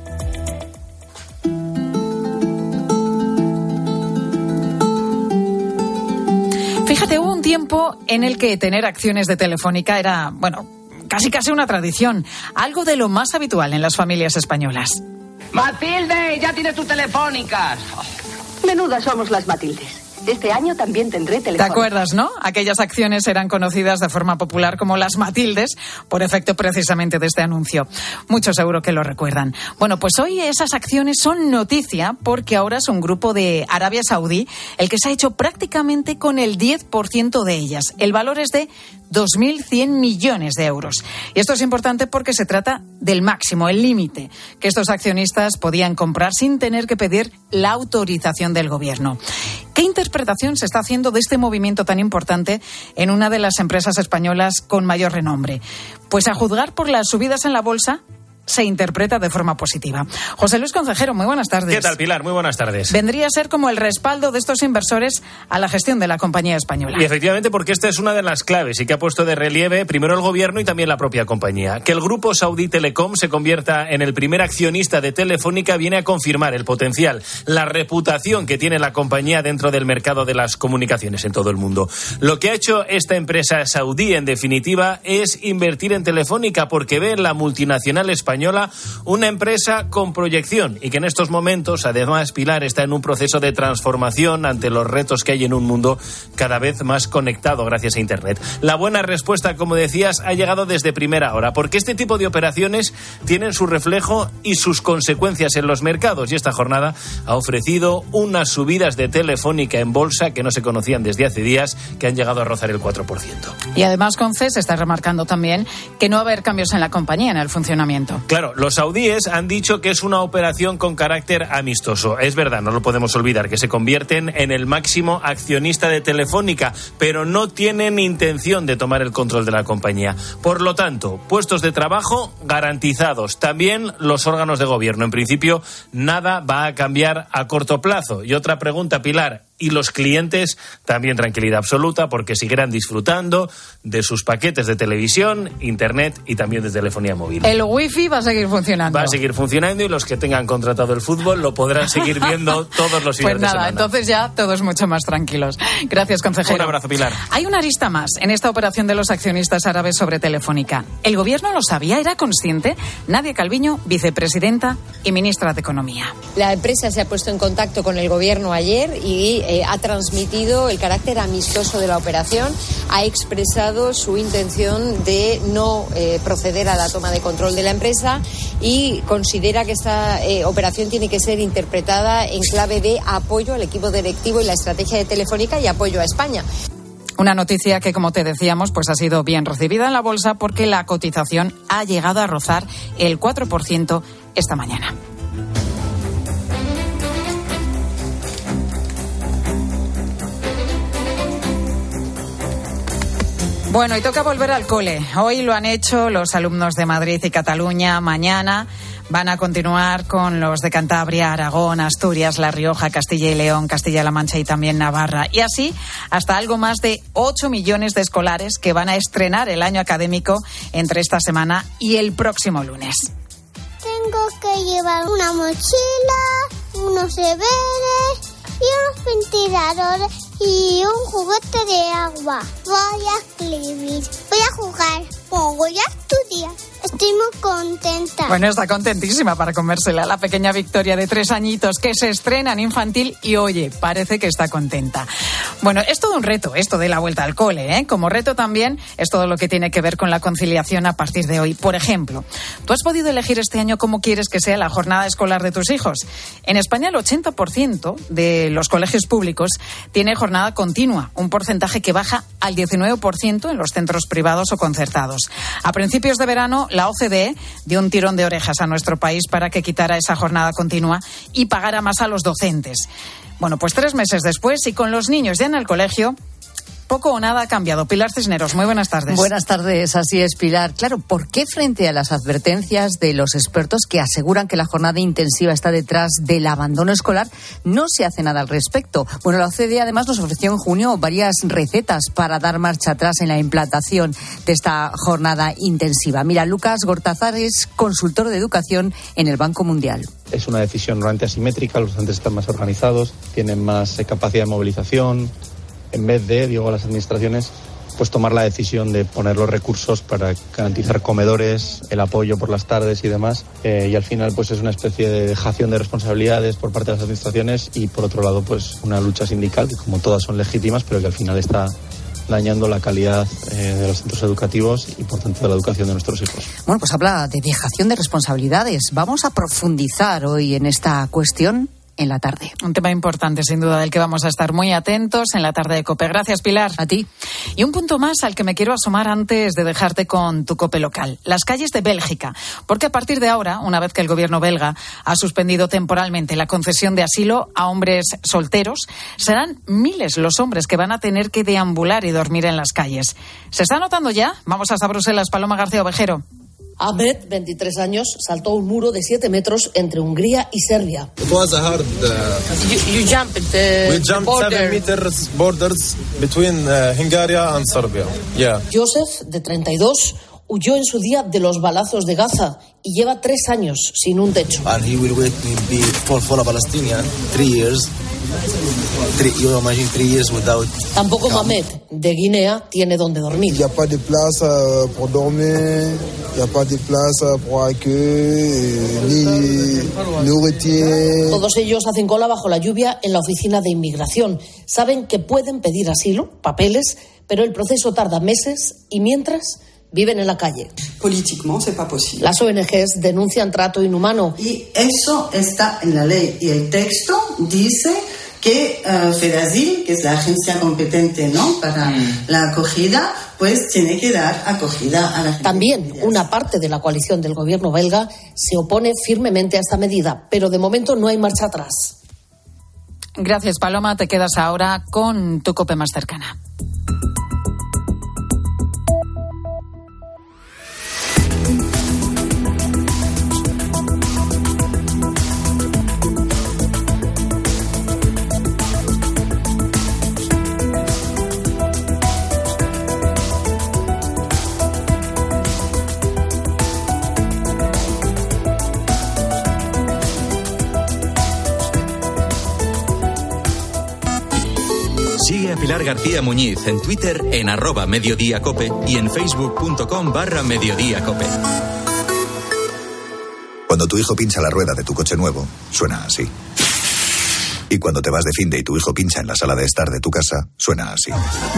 Fíjate, hubo un tiempo en el que tener acciones de Telefónica era, bueno, casi una tradición, algo de lo más habitual en las familias españolas. ¡Matilde, ya tienes tus telefónicas! Menudas somos las Matildes. Este año también tendré Telefónica. ¿Te acuerdas, no? Aquellas acciones eran conocidas de forma popular como las Matildes, por efecto precisamente de este anuncio. Muchos seguro que lo recuerdan. Bueno, pues hoy esas acciones son noticia porque ahora es un grupo de Arabia Saudí el que se ha hecho prácticamente con el 10% de ellas. El valor es de 2.100 millones de euros. Y esto es importante porque se trata del máximo, el límite, que estos accionistas podían comprar sin tener que pedir la autorización del gobierno. ¿Qué interpretación se está haciendo de este movimiento tan importante en una de las empresas españolas con mayor renombre? Pues a juzgar por las subidas en la bolsa, se interpreta de forma positiva. José Luis Concejero, muy buenas tardes. ¿Qué tal, Pilar? Muy buenas tardes. Vendría a ser como el respaldo de estos inversores a la gestión de la compañía española. Y efectivamente, porque esta es una de las claves y que ha puesto de relieve primero el gobierno y también la propia compañía. Que el grupo saudí Telecom se convierta en el primer accionista de Telefónica viene a confirmar el potencial, la reputación que tiene la compañía dentro del mercado de las comunicaciones en todo el mundo. Lo que ha hecho esta empresa saudí, en definitiva, es invertir en Telefónica porque ve en la multinacional española una empresa con proyección y que en estos momentos, además, Pilar, está en un proceso de transformación ante los retos que hay en un mundo cada vez más conectado gracias a Internet. La buena respuesta, como decías, ha llegado desde primera hora, porque este tipo de operaciones tienen su reflejo y sus consecuencias en los mercados, y esta jornada ha ofrecido unas subidas de Telefónica en bolsa que no se conocían desde hace días, que han llegado a rozar el 4%. Y además, Conce, se está remarcando también que no va a haber cambios en la compañía, en el funcionamiento. Claro, los saudíes han dicho que es una operación con carácter amistoso. Es verdad, no lo podemos olvidar, que se convierten en el máximo accionista de Telefónica, pero no tienen intención de tomar el control de la compañía. Por lo tanto, puestos de trabajo garantizados. También los órganos de gobierno. En principio, nada va a cambiar a corto plazo. Y otra pregunta, Pilar. Y los clientes, también tranquilidad absoluta, porque seguirán disfrutando de sus paquetes de televisión, internet y también de telefonía móvil. El wifi va a seguir funcionando. Va a seguir funcionando y los que tengan contratado el fútbol lo podrán seguir viendo todos los fines de semana. Pues nada, entonces ya todos mucho más tranquilos. Gracias, consejero. Un abrazo, Pilar. Hay una arista más en esta operación de los accionistas árabes sobre Telefónica. ¿El gobierno lo sabía? ¿Era consciente? Nadia Calviño, vicepresidenta y ministra de Economía. La empresa se ha puesto en contacto con el gobierno ayer y ha transmitido el carácter amistoso de la operación, ha expresado su intención de no proceder a la toma de control de la empresa y considera que esta operación tiene que ser interpretada en clave de apoyo al equipo directivo y la estrategia de Telefónica y apoyo a España. Una noticia que, como te decíamos, pues ha sido bien recibida en la bolsa porque la cotización ha llegado a rozar el 4% esta mañana. Bueno, y toca volver al cole. Hoy lo han hecho los alumnos de Madrid y Cataluña. Mañana van a continuar con los de Cantabria, Aragón, Asturias, La Rioja, Castilla y León, Castilla-La Mancha y también Navarra. Y así hasta algo más de 8 millones de escolares que van a estrenar el año académico entre esta semana y el próximo lunes. Tengo que llevar una mochila, unos deberes y unos ventiladores y un juguete de agua. Voy a escribir, voy a jugar, voy a estudiar. Estoy muy contenta. Bueno, está contentísima para comérsela la pequeña Victoria de 3 añitos que se estrena en infantil y, oye, parece que está contenta. Bueno, es todo un reto esto de la vuelta al cole, ¿eh? Como reto también es todo lo que tiene que ver con la conciliación a partir de hoy. Por ejemplo, ¿tú has podido elegir este año cómo quieres que sea la jornada escolar de tus hijos? En España el 80% de los colegios públicos tiene jornada continua, un porcentaje que baja al 19% en los centros privados o concertados. A principios de verano, la OCDE COE dio un tirón de orejas a nuestro país para que quitara esa jornada continua y pagara más a los docentes. Bueno, pues 3 meses después y con los niños ya en el colegio, poco o nada ha cambiado. Pilar Cisneros, muy buenas tardes. Buenas tardes, así es, Pilar. Claro, ¿por qué frente a las advertencias de los expertos que aseguran que la jornada intensiva está detrás del abandono escolar, no se hace nada al respecto? Bueno, la OCDE además nos ofreció en junio varias recetas para dar marcha atrás en la implantación de esta jornada intensiva. Mira, Lucas Gortázar es consultor de educación en el Banco Mundial. Es una decisión realmente asimétrica, los docentes están más organizados, tienen más capacidad de movilización. En vez de, digo, las administraciones, pues tomar la decisión de poner los recursos para garantizar comedores, el apoyo por las tardes y demás. Y al final, pues es una especie de dejación de responsabilidades por parte de las administraciones y, por otro lado, pues una lucha sindical, que como todas son legítimas, pero que al final está dañando la calidad de los centros educativos y, por tanto, de la educación de nuestros hijos. Bueno, pues habla de dejación de responsabilidades. Vamos a profundizar hoy en esta cuestión en la tarde. Un tema importante, sin duda, del que vamos a estar muy atentos en la tarde de COPE. Gracias, Pilar. A ti. Y un punto más al que me quiero asomar antes de dejarte con tu COPE local. Las calles de Bélgica. Porque a partir de ahora, una vez que el gobierno belga ha suspendido temporalmente la concesión de asilo a hombres solteros, serán miles los hombres que van a tener que deambular y dormir en las calles. ¿Se está notando ya? Vamos hasta Bruselas. Paloma García Ovejero. Ahmed, 23 años, saltó un muro de 7 metros entre Hungría y Serbia. It was a hard. You jumped we jumped 7 meters borders between Hungary and Serbia. Yeah. Joseph, de 32, huyó en su día de los balazos de Gaza y lleva 3 años sin un techo. And he will wait for a Palestinian 3 years. 3 years without. Tampoco Mohamed, de Guinea, tiene donde dormir. Il n'y a pas de place pour dormir, il n'y a pas de place pour accueil, ni nourriture. Todos ellos hacen cola bajo la lluvia en la oficina de inmigración. Saben que pueden pedir asilo, papeles, pero el proceso tarda meses y mientras viven en la calle. Políticamente, c'est pas posible. Las ONGs denuncian trato inhumano. Y eso está en la ley. Y el texto dice que FEDASIL, que es la agencia competente, ¿no?, para la acogida, pues tiene que dar acogida a la gente. También una parte de la coalición del gobierno belga se opone firmemente a esta medida, pero de momento no hay marcha atrás. Gracias, Paloma. Te quedas ahora con tu COPE más cercana. Sigue a Pilar García Muñiz en Twitter en @mediodíacope y en facebook.com/mediodíacope. Cuando tu hijo pincha la rueda de tu coche nuevo, suena así. Y cuando te vas de finde y tu hijo pincha en la sala de estar de tu casa, suena así.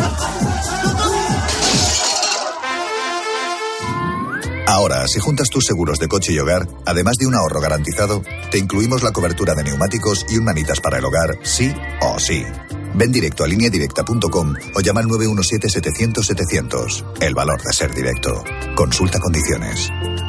Ahora, si juntas tus seguros de coche y hogar, además de un ahorro garantizado, te incluimos la cobertura de neumáticos y un manitas para el hogar, sí o sí. Ven directo a lineadirecta.com o llama al 917-700-700. El valor de ser directo. Consulta condiciones.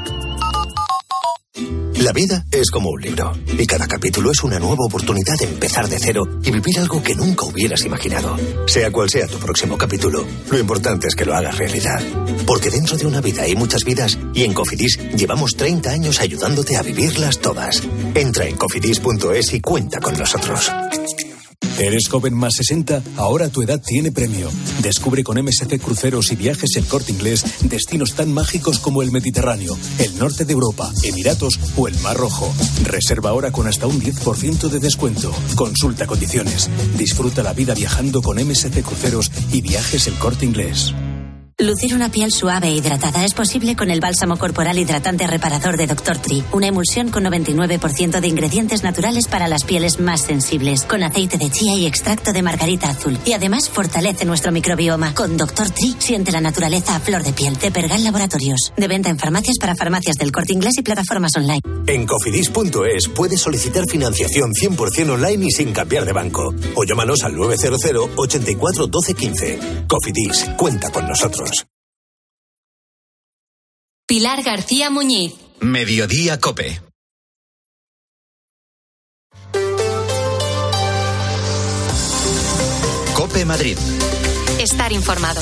La vida es como un libro, y cada capítulo es una nueva oportunidad de empezar de cero y vivir algo que nunca hubieras imaginado. Sea cual sea tu próximo capítulo, lo importante es que lo hagas realidad. Porque dentro de una vida hay muchas vidas, y en Cofidis llevamos 30 años ayudándote a vivirlas todas. Entra en cofidis.es y cuenta con nosotros. ¿Eres joven más 60? Ahora tu edad tiene premio. Descubre con MSC Cruceros y Viajes El Corte Inglés destinos tan mágicos como el Mediterráneo, el norte de Europa, Emiratos o el Mar Rojo. Reserva ahora con hasta un 10% de descuento. Consulta condiciones. Disfruta la vida viajando con MSC Cruceros y Viajes El Corte Inglés. Lucir una piel suave e hidratada es posible con el bálsamo corporal hidratante reparador de Dr. Tree, una emulsión con 99% de ingredientes naturales para las pieles más sensibles, con aceite de chía y extracto de margarita azul. Y además fortalece nuestro microbioma. Con Dr. Tree siente la naturaleza a flor de piel. De Pergal Laboratorios. De venta en farmacias para farmacias del Corte Inglés y plataformas online. En cofidis.es puedes solicitar financiación 100% online y sin cambiar de banco. O llámanos al 900 84 12 15. Cofidis, cuenta con nosotros. Pilar García Muñiz. Mediodía COPE. COPE Madrid. Estar informado.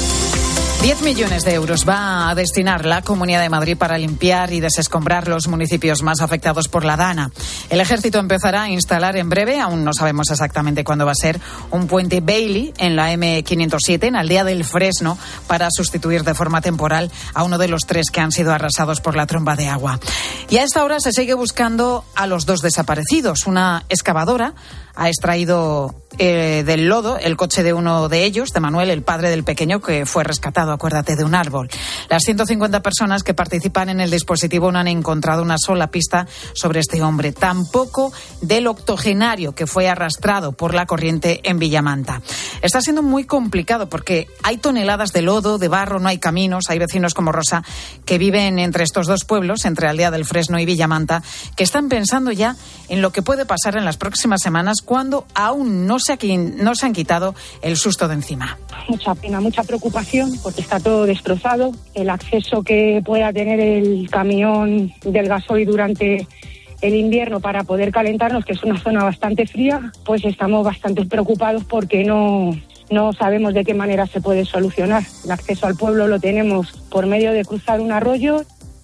10 millones de euros va a destinar la Comunidad de Madrid para limpiar y desescombrar los municipios más afectados por la Dana. El Ejército empezará a instalar en breve, aún no sabemos exactamente cuándo va a ser, un puente Bailey en la M507, en Aldea del Fresno, para sustituir de forma temporal a uno de los 3 que han sido arrasados por la tromba de agua. Y a esta hora se sigue buscando a los 2 desaparecidos. Una excavadora ha extraído del lodo el coche de uno de ellos, de Manuel, el padre del pequeño que fue rescatado, acuérdate, de un árbol. Las 150 personas que participan en el dispositivo no han encontrado una sola pista sobre este hombre, tampoco del octogenario que fue arrastrado por la corriente en Villamanta. Está siendo muy complicado porque hay toneladas de lodo, de barro, no hay caminos. Hay vecinos como Rosa que viven entre estos 2 pueblos, entre Aldea del Fresno y Villamanta, que están pensando ya en lo que puede pasar en las próximas semanas cuando aún no se han quitado el susto de encima. Mucha pena, mucha preocupación porque está todo destrozado. El acceso que pueda tener el camión del gasoil durante el invierno para poder calentarnos, que es una zona bastante fría, pues estamos bastante preocupados porque no sabemos de qué manera se puede solucionar. El acceso al pueblo lo tenemos por medio de cruzar un arroyo.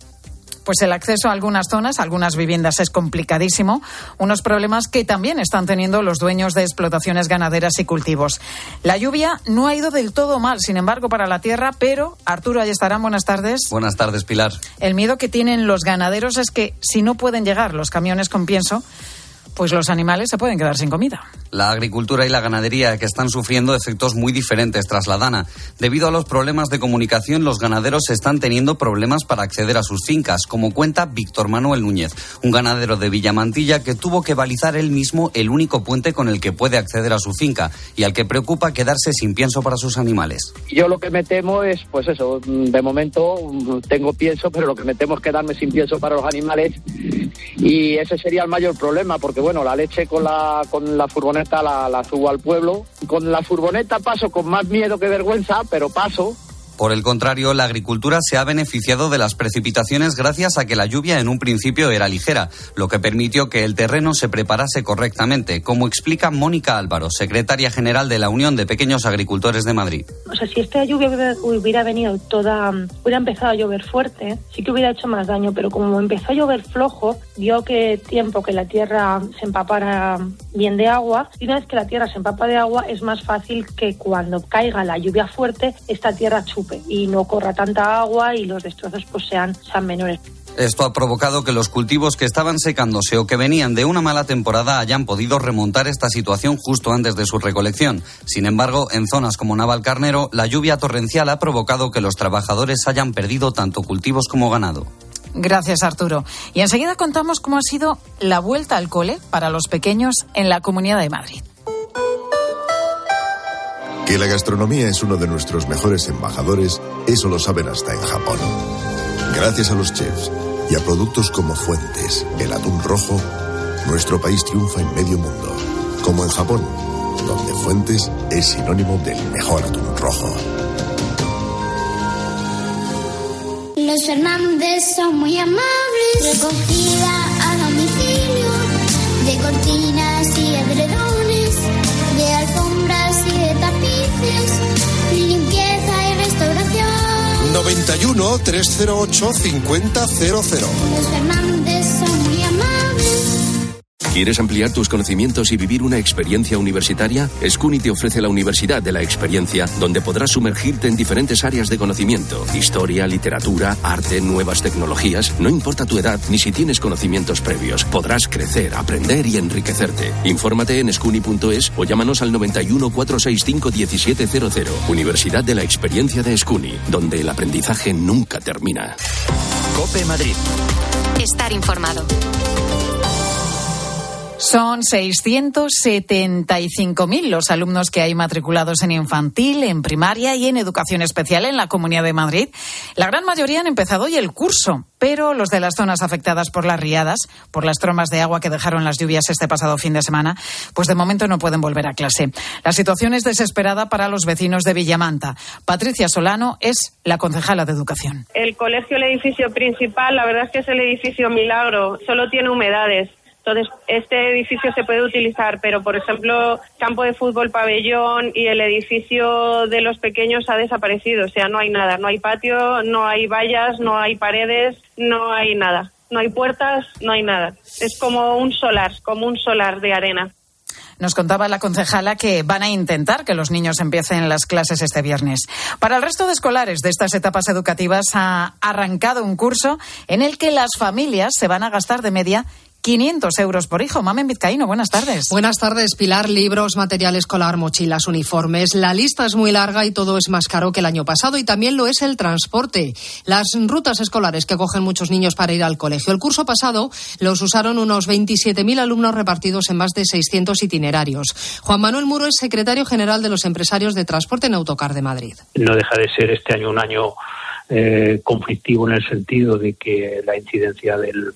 Pues el acceso a algunas zonas, a algunas viviendas es complicadísimo, unos problemas que también están teniendo los dueños de explotaciones ganaderas y cultivos. La lluvia no ha ido del todo mal, sin embargo, para la tierra, pero Arturo Ayestarán, buenas tardes. Buenas tardes, Pilar. El miedo que tienen los ganaderos es que si no pueden llegar los camiones con pienso, pues los animales se pueden quedar sin comida. La agricultura y la ganadería que están sufriendo efectos muy diferentes tras la Dana. Debido a los problemas de comunicación, los ganaderos están teniendo problemas para acceder a sus fincas, como cuenta Víctor Manuel Núñez, un ganadero de Villamantilla que tuvo que balizar él mismo el único puente con el que puede acceder a su finca y al que preocupa quedarse sin pienso para sus animales. Yo lo que me temo es, pues eso, de momento tengo pienso, pero lo que me temo es quedarme sin pienso para los animales y ese sería el mayor problema, porque bueno, la leche con la furgoneta la subo al pueblo. Con la furgoneta paso con más miedo que vergüenza, pero paso. Por el contrario, la agricultura se ha beneficiado de las precipitaciones gracias a que la lluvia en un principio era ligera, lo que permitió que el terreno se preparase correctamente, como explica Mónica Álvaro, secretaria general de la Unión de Pequeños Agricultores de Madrid. O sea, si esta lluvia hubiera venido hubiera empezado a llover fuerte, sí que hubiera hecho más daño, pero como empezó a llover flojo, dio que tiempo que la tierra se empapara bien de agua, y una vez que la tierra se empapa de agua, es más fácil que cuando caiga la lluvia fuerte, esta tierra chupe y no corra tanta agua y los destrozos pues sean menores. Esto ha provocado que los cultivos que estaban secándose o que venían de una mala temporada hayan podido remontar esta situación justo antes de su recolección. Sin embargo, en zonas como Navalcarnero, la lluvia torrencial ha provocado que los trabajadores hayan perdido tanto cultivos como ganado. Gracias, Arturo. Y enseguida contamos cómo ha sido la vuelta al cole para los pequeños en la Comunidad de Madrid. Que la gastronomía es uno de nuestros mejores embajadores, eso lo saben hasta en Japón. Gracias a los chefs y a productos como Fuentes, el atún rojo, nuestro país triunfa en medio mundo. Como en Japón, donde Fuentes es sinónimo del mejor atún rojo. Los Fernández son muy amables. Recogida a domicilio de cortinas y edredones, de alfombras y de tapices, limpieza y restauración. 91 308 5000. Los Fernández son muy amables. ¿Quieres ampliar tus conocimientos y vivir una experiencia universitaria? SCUNY te ofrece la Universidad de la Experiencia, donde podrás sumergirte en diferentes áreas de conocimiento: historia, literatura, arte, nuevas tecnologías. No importa tu edad ni si tienes conocimientos previos, podrás crecer, aprender y enriquecerte. Infórmate en SCUNY.es o llámanos al 91 465 1700. Universidad de la Experiencia de SCUNY, donde el aprendizaje nunca termina. COPE Madrid. Estar informado. Son 675.000 los alumnos que hay matriculados en infantil, en primaria y en educación especial en la Comunidad de Madrid. La gran mayoría han empezado hoy el curso, pero los de las zonas afectadas por las riadas, por las trombas de agua que dejaron las lluvias este pasado fin de semana, pues de momento no pueden volver a clase. La situación es desesperada para los vecinos de Villamanta. Patricia Solano es la concejala de Educación. El colegio, el edificio principal, la verdad es que es el edificio Milagro, solo tiene humedades. Entonces, este edificio se puede utilizar, pero, por ejemplo, campo de fútbol, pabellón y el edificio de los pequeños ha desaparecido. O sea, no hay nada. No hay patio, no hay vallas, no hay paredes, no hay nada. No hay puertas, no hay nada. Es como un solar de arena. Nos contaba la concejala que van a intentar que los niños empiecen las clases este viernes. Para el resto de escolares de estas etapas educativas ha arrancado un curso en el que las familias se van a gastar de media 500 euros por hijo. Mamen Vizcaíno, buenas tardes. Buenas tardes, Pilar. Libros, material escolar, mochilas, uniformes. La lista es muy larga y todo es más caro que el año pasado, y también lo es el transporte. Las rutas escolares que cogen muchos niños para ir al colegio. El curso pasado los usaron unos 27.000 alumnos repartidos en más de 600 itinerarios. Juan Manuel Muro es secretario general de los empresarios de transporte en Autocar de Madrid. No deja de ser este año un año conflictivo en el sentido de que la incidencia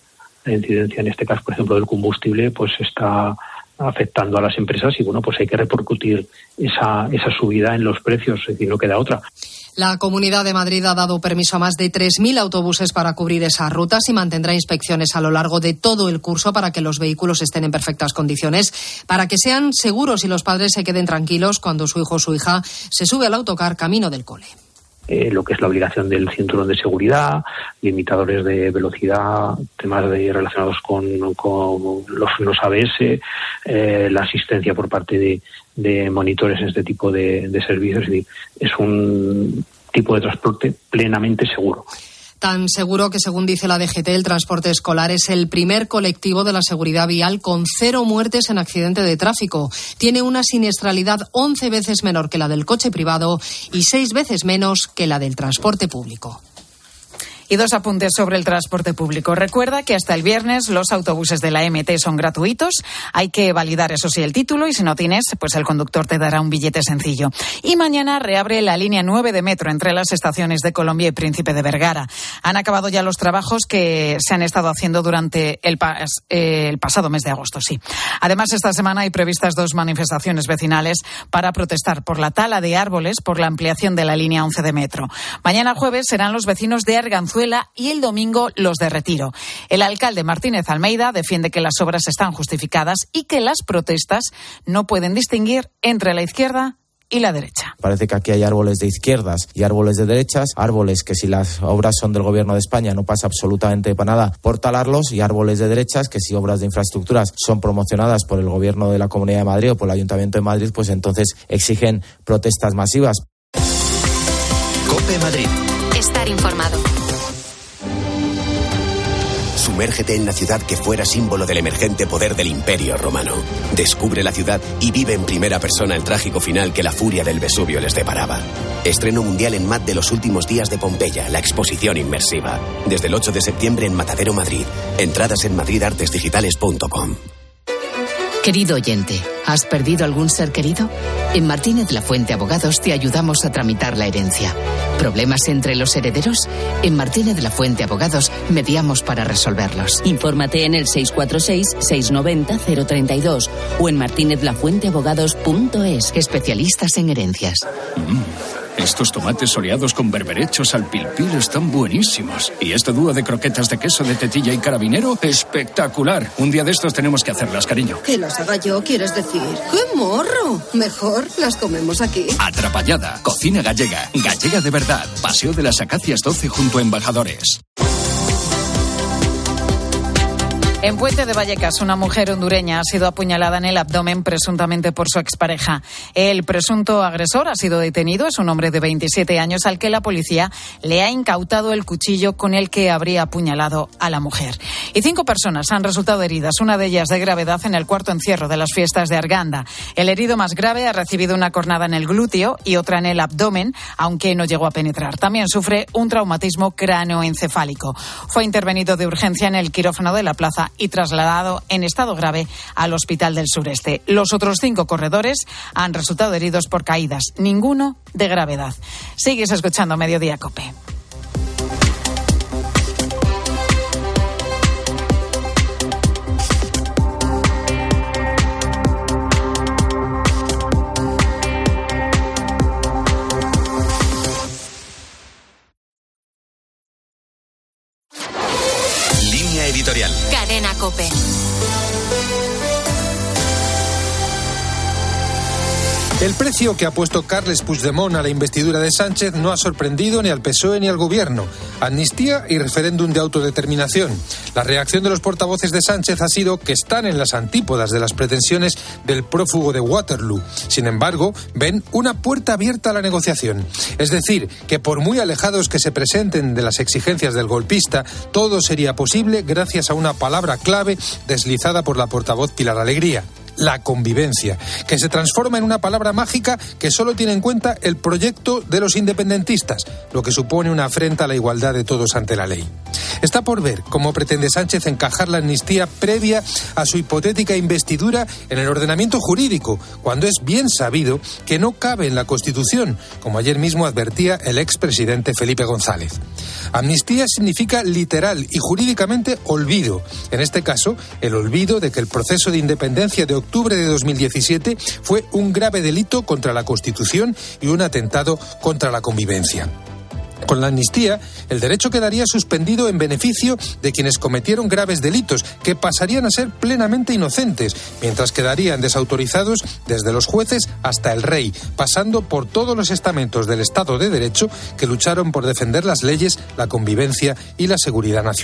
en este caso, por ejemplo, del combustible, pues está afectando a las empresas y, bueno, pues hay que repercutir esa subida en los precios, es decir, no queda otra. La Comunidad de Madrid ha dado permiso a más de 3.000 autobuses para cubrir esas rutas y mantendrá inspecciones a lo largo de todo el curso para que los vehículos estén en perfectas condiciones, para que sean seguros y los padres se queden tranquilos cuando su hijo o su hija se sube al autocar camino del cole. Lo que es la obligación del cinturón de seguridad, limitadores de velocidad, temas relacionados con los frenos ABS, la asistencia por parte de monitores en este tipo de servicios. Es decir, es un tipo de transporte plenamente seguro. Tan seguro que, según dice la DGT, el transporte escolar es el primer colectivo de la seguridad vial con 0 muertes en accidente de tráfico. Tiene una siniestralidad 11 veces menor que la del coche privado y 6 veces menos que la del transporte público. Y 2 apuntes sobre el transporte público. Recuerda que hasta el viernes los autobuses de la MT son gratuitos. Hay que validar, eso sí, el título, y si no tienes, pues el conductor te dará un billete sencillo. Y mañana reabre la línea 9 de metro entre las estaciones de Colombia y Príncipe de Vergara. Han acabado ya los trabajos que se han estado haciendo durante el pasado mes de agosto, sí. Además, esta semana hay previstas 2 manifestaciones vecinales para protestar por la tala de árboles por la ampliación de la línea 11 de metro. Mañana jueves serán los vecinos de Arganzuela y el domingo los de Retiro. El alcalde Martínez Almeida defiende que las obras están justificadas y que las protestas no pueden distinguir entre la izquierda y la derecha. Parece que aquí hay árboles de izquierdas y árboles de derechas, árboles que si las obras son del Gobierno de España no pasa absolutamente para nada por talarlos, y árboles de derechas que si obras de infraestructuras son promocionadas por el Gobierno de la Comunidad de Madrid o por el Ayuntamiento de Madrid, pues entonces exigen protestas masivas. COPE Madrid. Estar informado. Sumérgete en la ciudad que fuera símbolo del emergente poder del Imperio Romano. Descubre la ciudad y vive en primera persona el trágico final que la furia del Vesubio les deparaba. Estreno mundial en MAD de los últimos días de Pompeya, la exposición inmersiva. Desde el 8 de septiembre en Matadero, Madrid. Entradas en madridartesdigitales.com. Querido oyente, ¿has perdido algún ser querido? En Martínez Lafuente Abogados te ayudamos a tramitar la herencia. ¿Problemas entre los herederos? En Martínez Lafuente Abogados mediamos para resolverlos. Infórmate en el 646-690-032 o en martinezlafuenteabogados.es. Especialistas en herencias. Estos tomates soleados con berberechos al pil-pil están buenísimos. Y este dúo de croquetas de queso de tetilla y carabinero, espectacular. Un día de estos tenemos que hacerlas, cariño. ¿Que las haga yo, quieres decir? ¡Qué morro! Mejor las comemos aquí. Atrapallada, cocina gallega, gallega de verdad. Paseo de las Acacias 12 junto a Embajadores. En Puente de Vallecas, una mujer hondureña ha sido apuñalada en el abdomen presuntamente por su expareja. El presunto agresor ha sido detenido, es un hombre de 27 años al que la policía le ha incautado el cuchillo con el que habría apuñalado a la mujer. Y 5 personas han resultado heridas, una de ellas de gravedad en el cuarto encierro de las fiestas de Arganda. El herido más grave ha recibido una cornada en el glúteo y otra en el abdomen, aunque no llegó a penetrar. También sufre un traumatismo cráneoencefálico. Fue intervenido de urgencia en el quirófano de la plaza y trasladado en estado grave al Hospital del Sureste. Los otros 5 corredores han resultado heridos por caídas, ninguno de gravedad. Sigues escuchando Mediodía COPE. Editorial. Cadena COPE. El precio que ha puesto Carles Puigdemont a la investidura de Sánchez no ha sorprendido ni al PSOE ni al Gobierno. Amnistía y referéndum de autodeterminación. La reacción de los portavoces de Sánchez ha sido que están en las antípodas de las pretensiones del prófugo de Waterloo. Sin embargo, ven una puerta abierta a la negociación. Es decir, que por muy alejados que se presenten de las exigencias del golpista, todo sería posible gracias a una palabra clave deslizada por la portavoz Pilar Alegría: la convivencia, que se transforma en una palabra mágica que solo tiene en cuenta el proyecto de los independentistas, lo que supone una afrenta a la igualdad de todos ante la ley. Está por ver cómo pretende Sánchez encajar la amnistía previa a su hipotética investidura en el ordenamiento jurídico, cuando es bien sabido que no cabe en la Constitución, como ayer mismo advertía el expresidente Felipe González. Amnistía significa literal y jurídicamente olvido. En este caso, el olvido de que el proceso de independencia de octubre de 2017 fue un grave delito contra la Constitución y un atentado contra la convivencia. Con la amnistía, el derecho quedaría suspendido en beneficio de quienes cometieron graves delitos, que pasarían a ser plenamente inocentes, mientras quedarían desautorizados desde los jueces hasta el rey, pasando por todos los estamentos del Estado de Derecho que lucharon por defender las leyes, la convivencia y la seguridad nacional.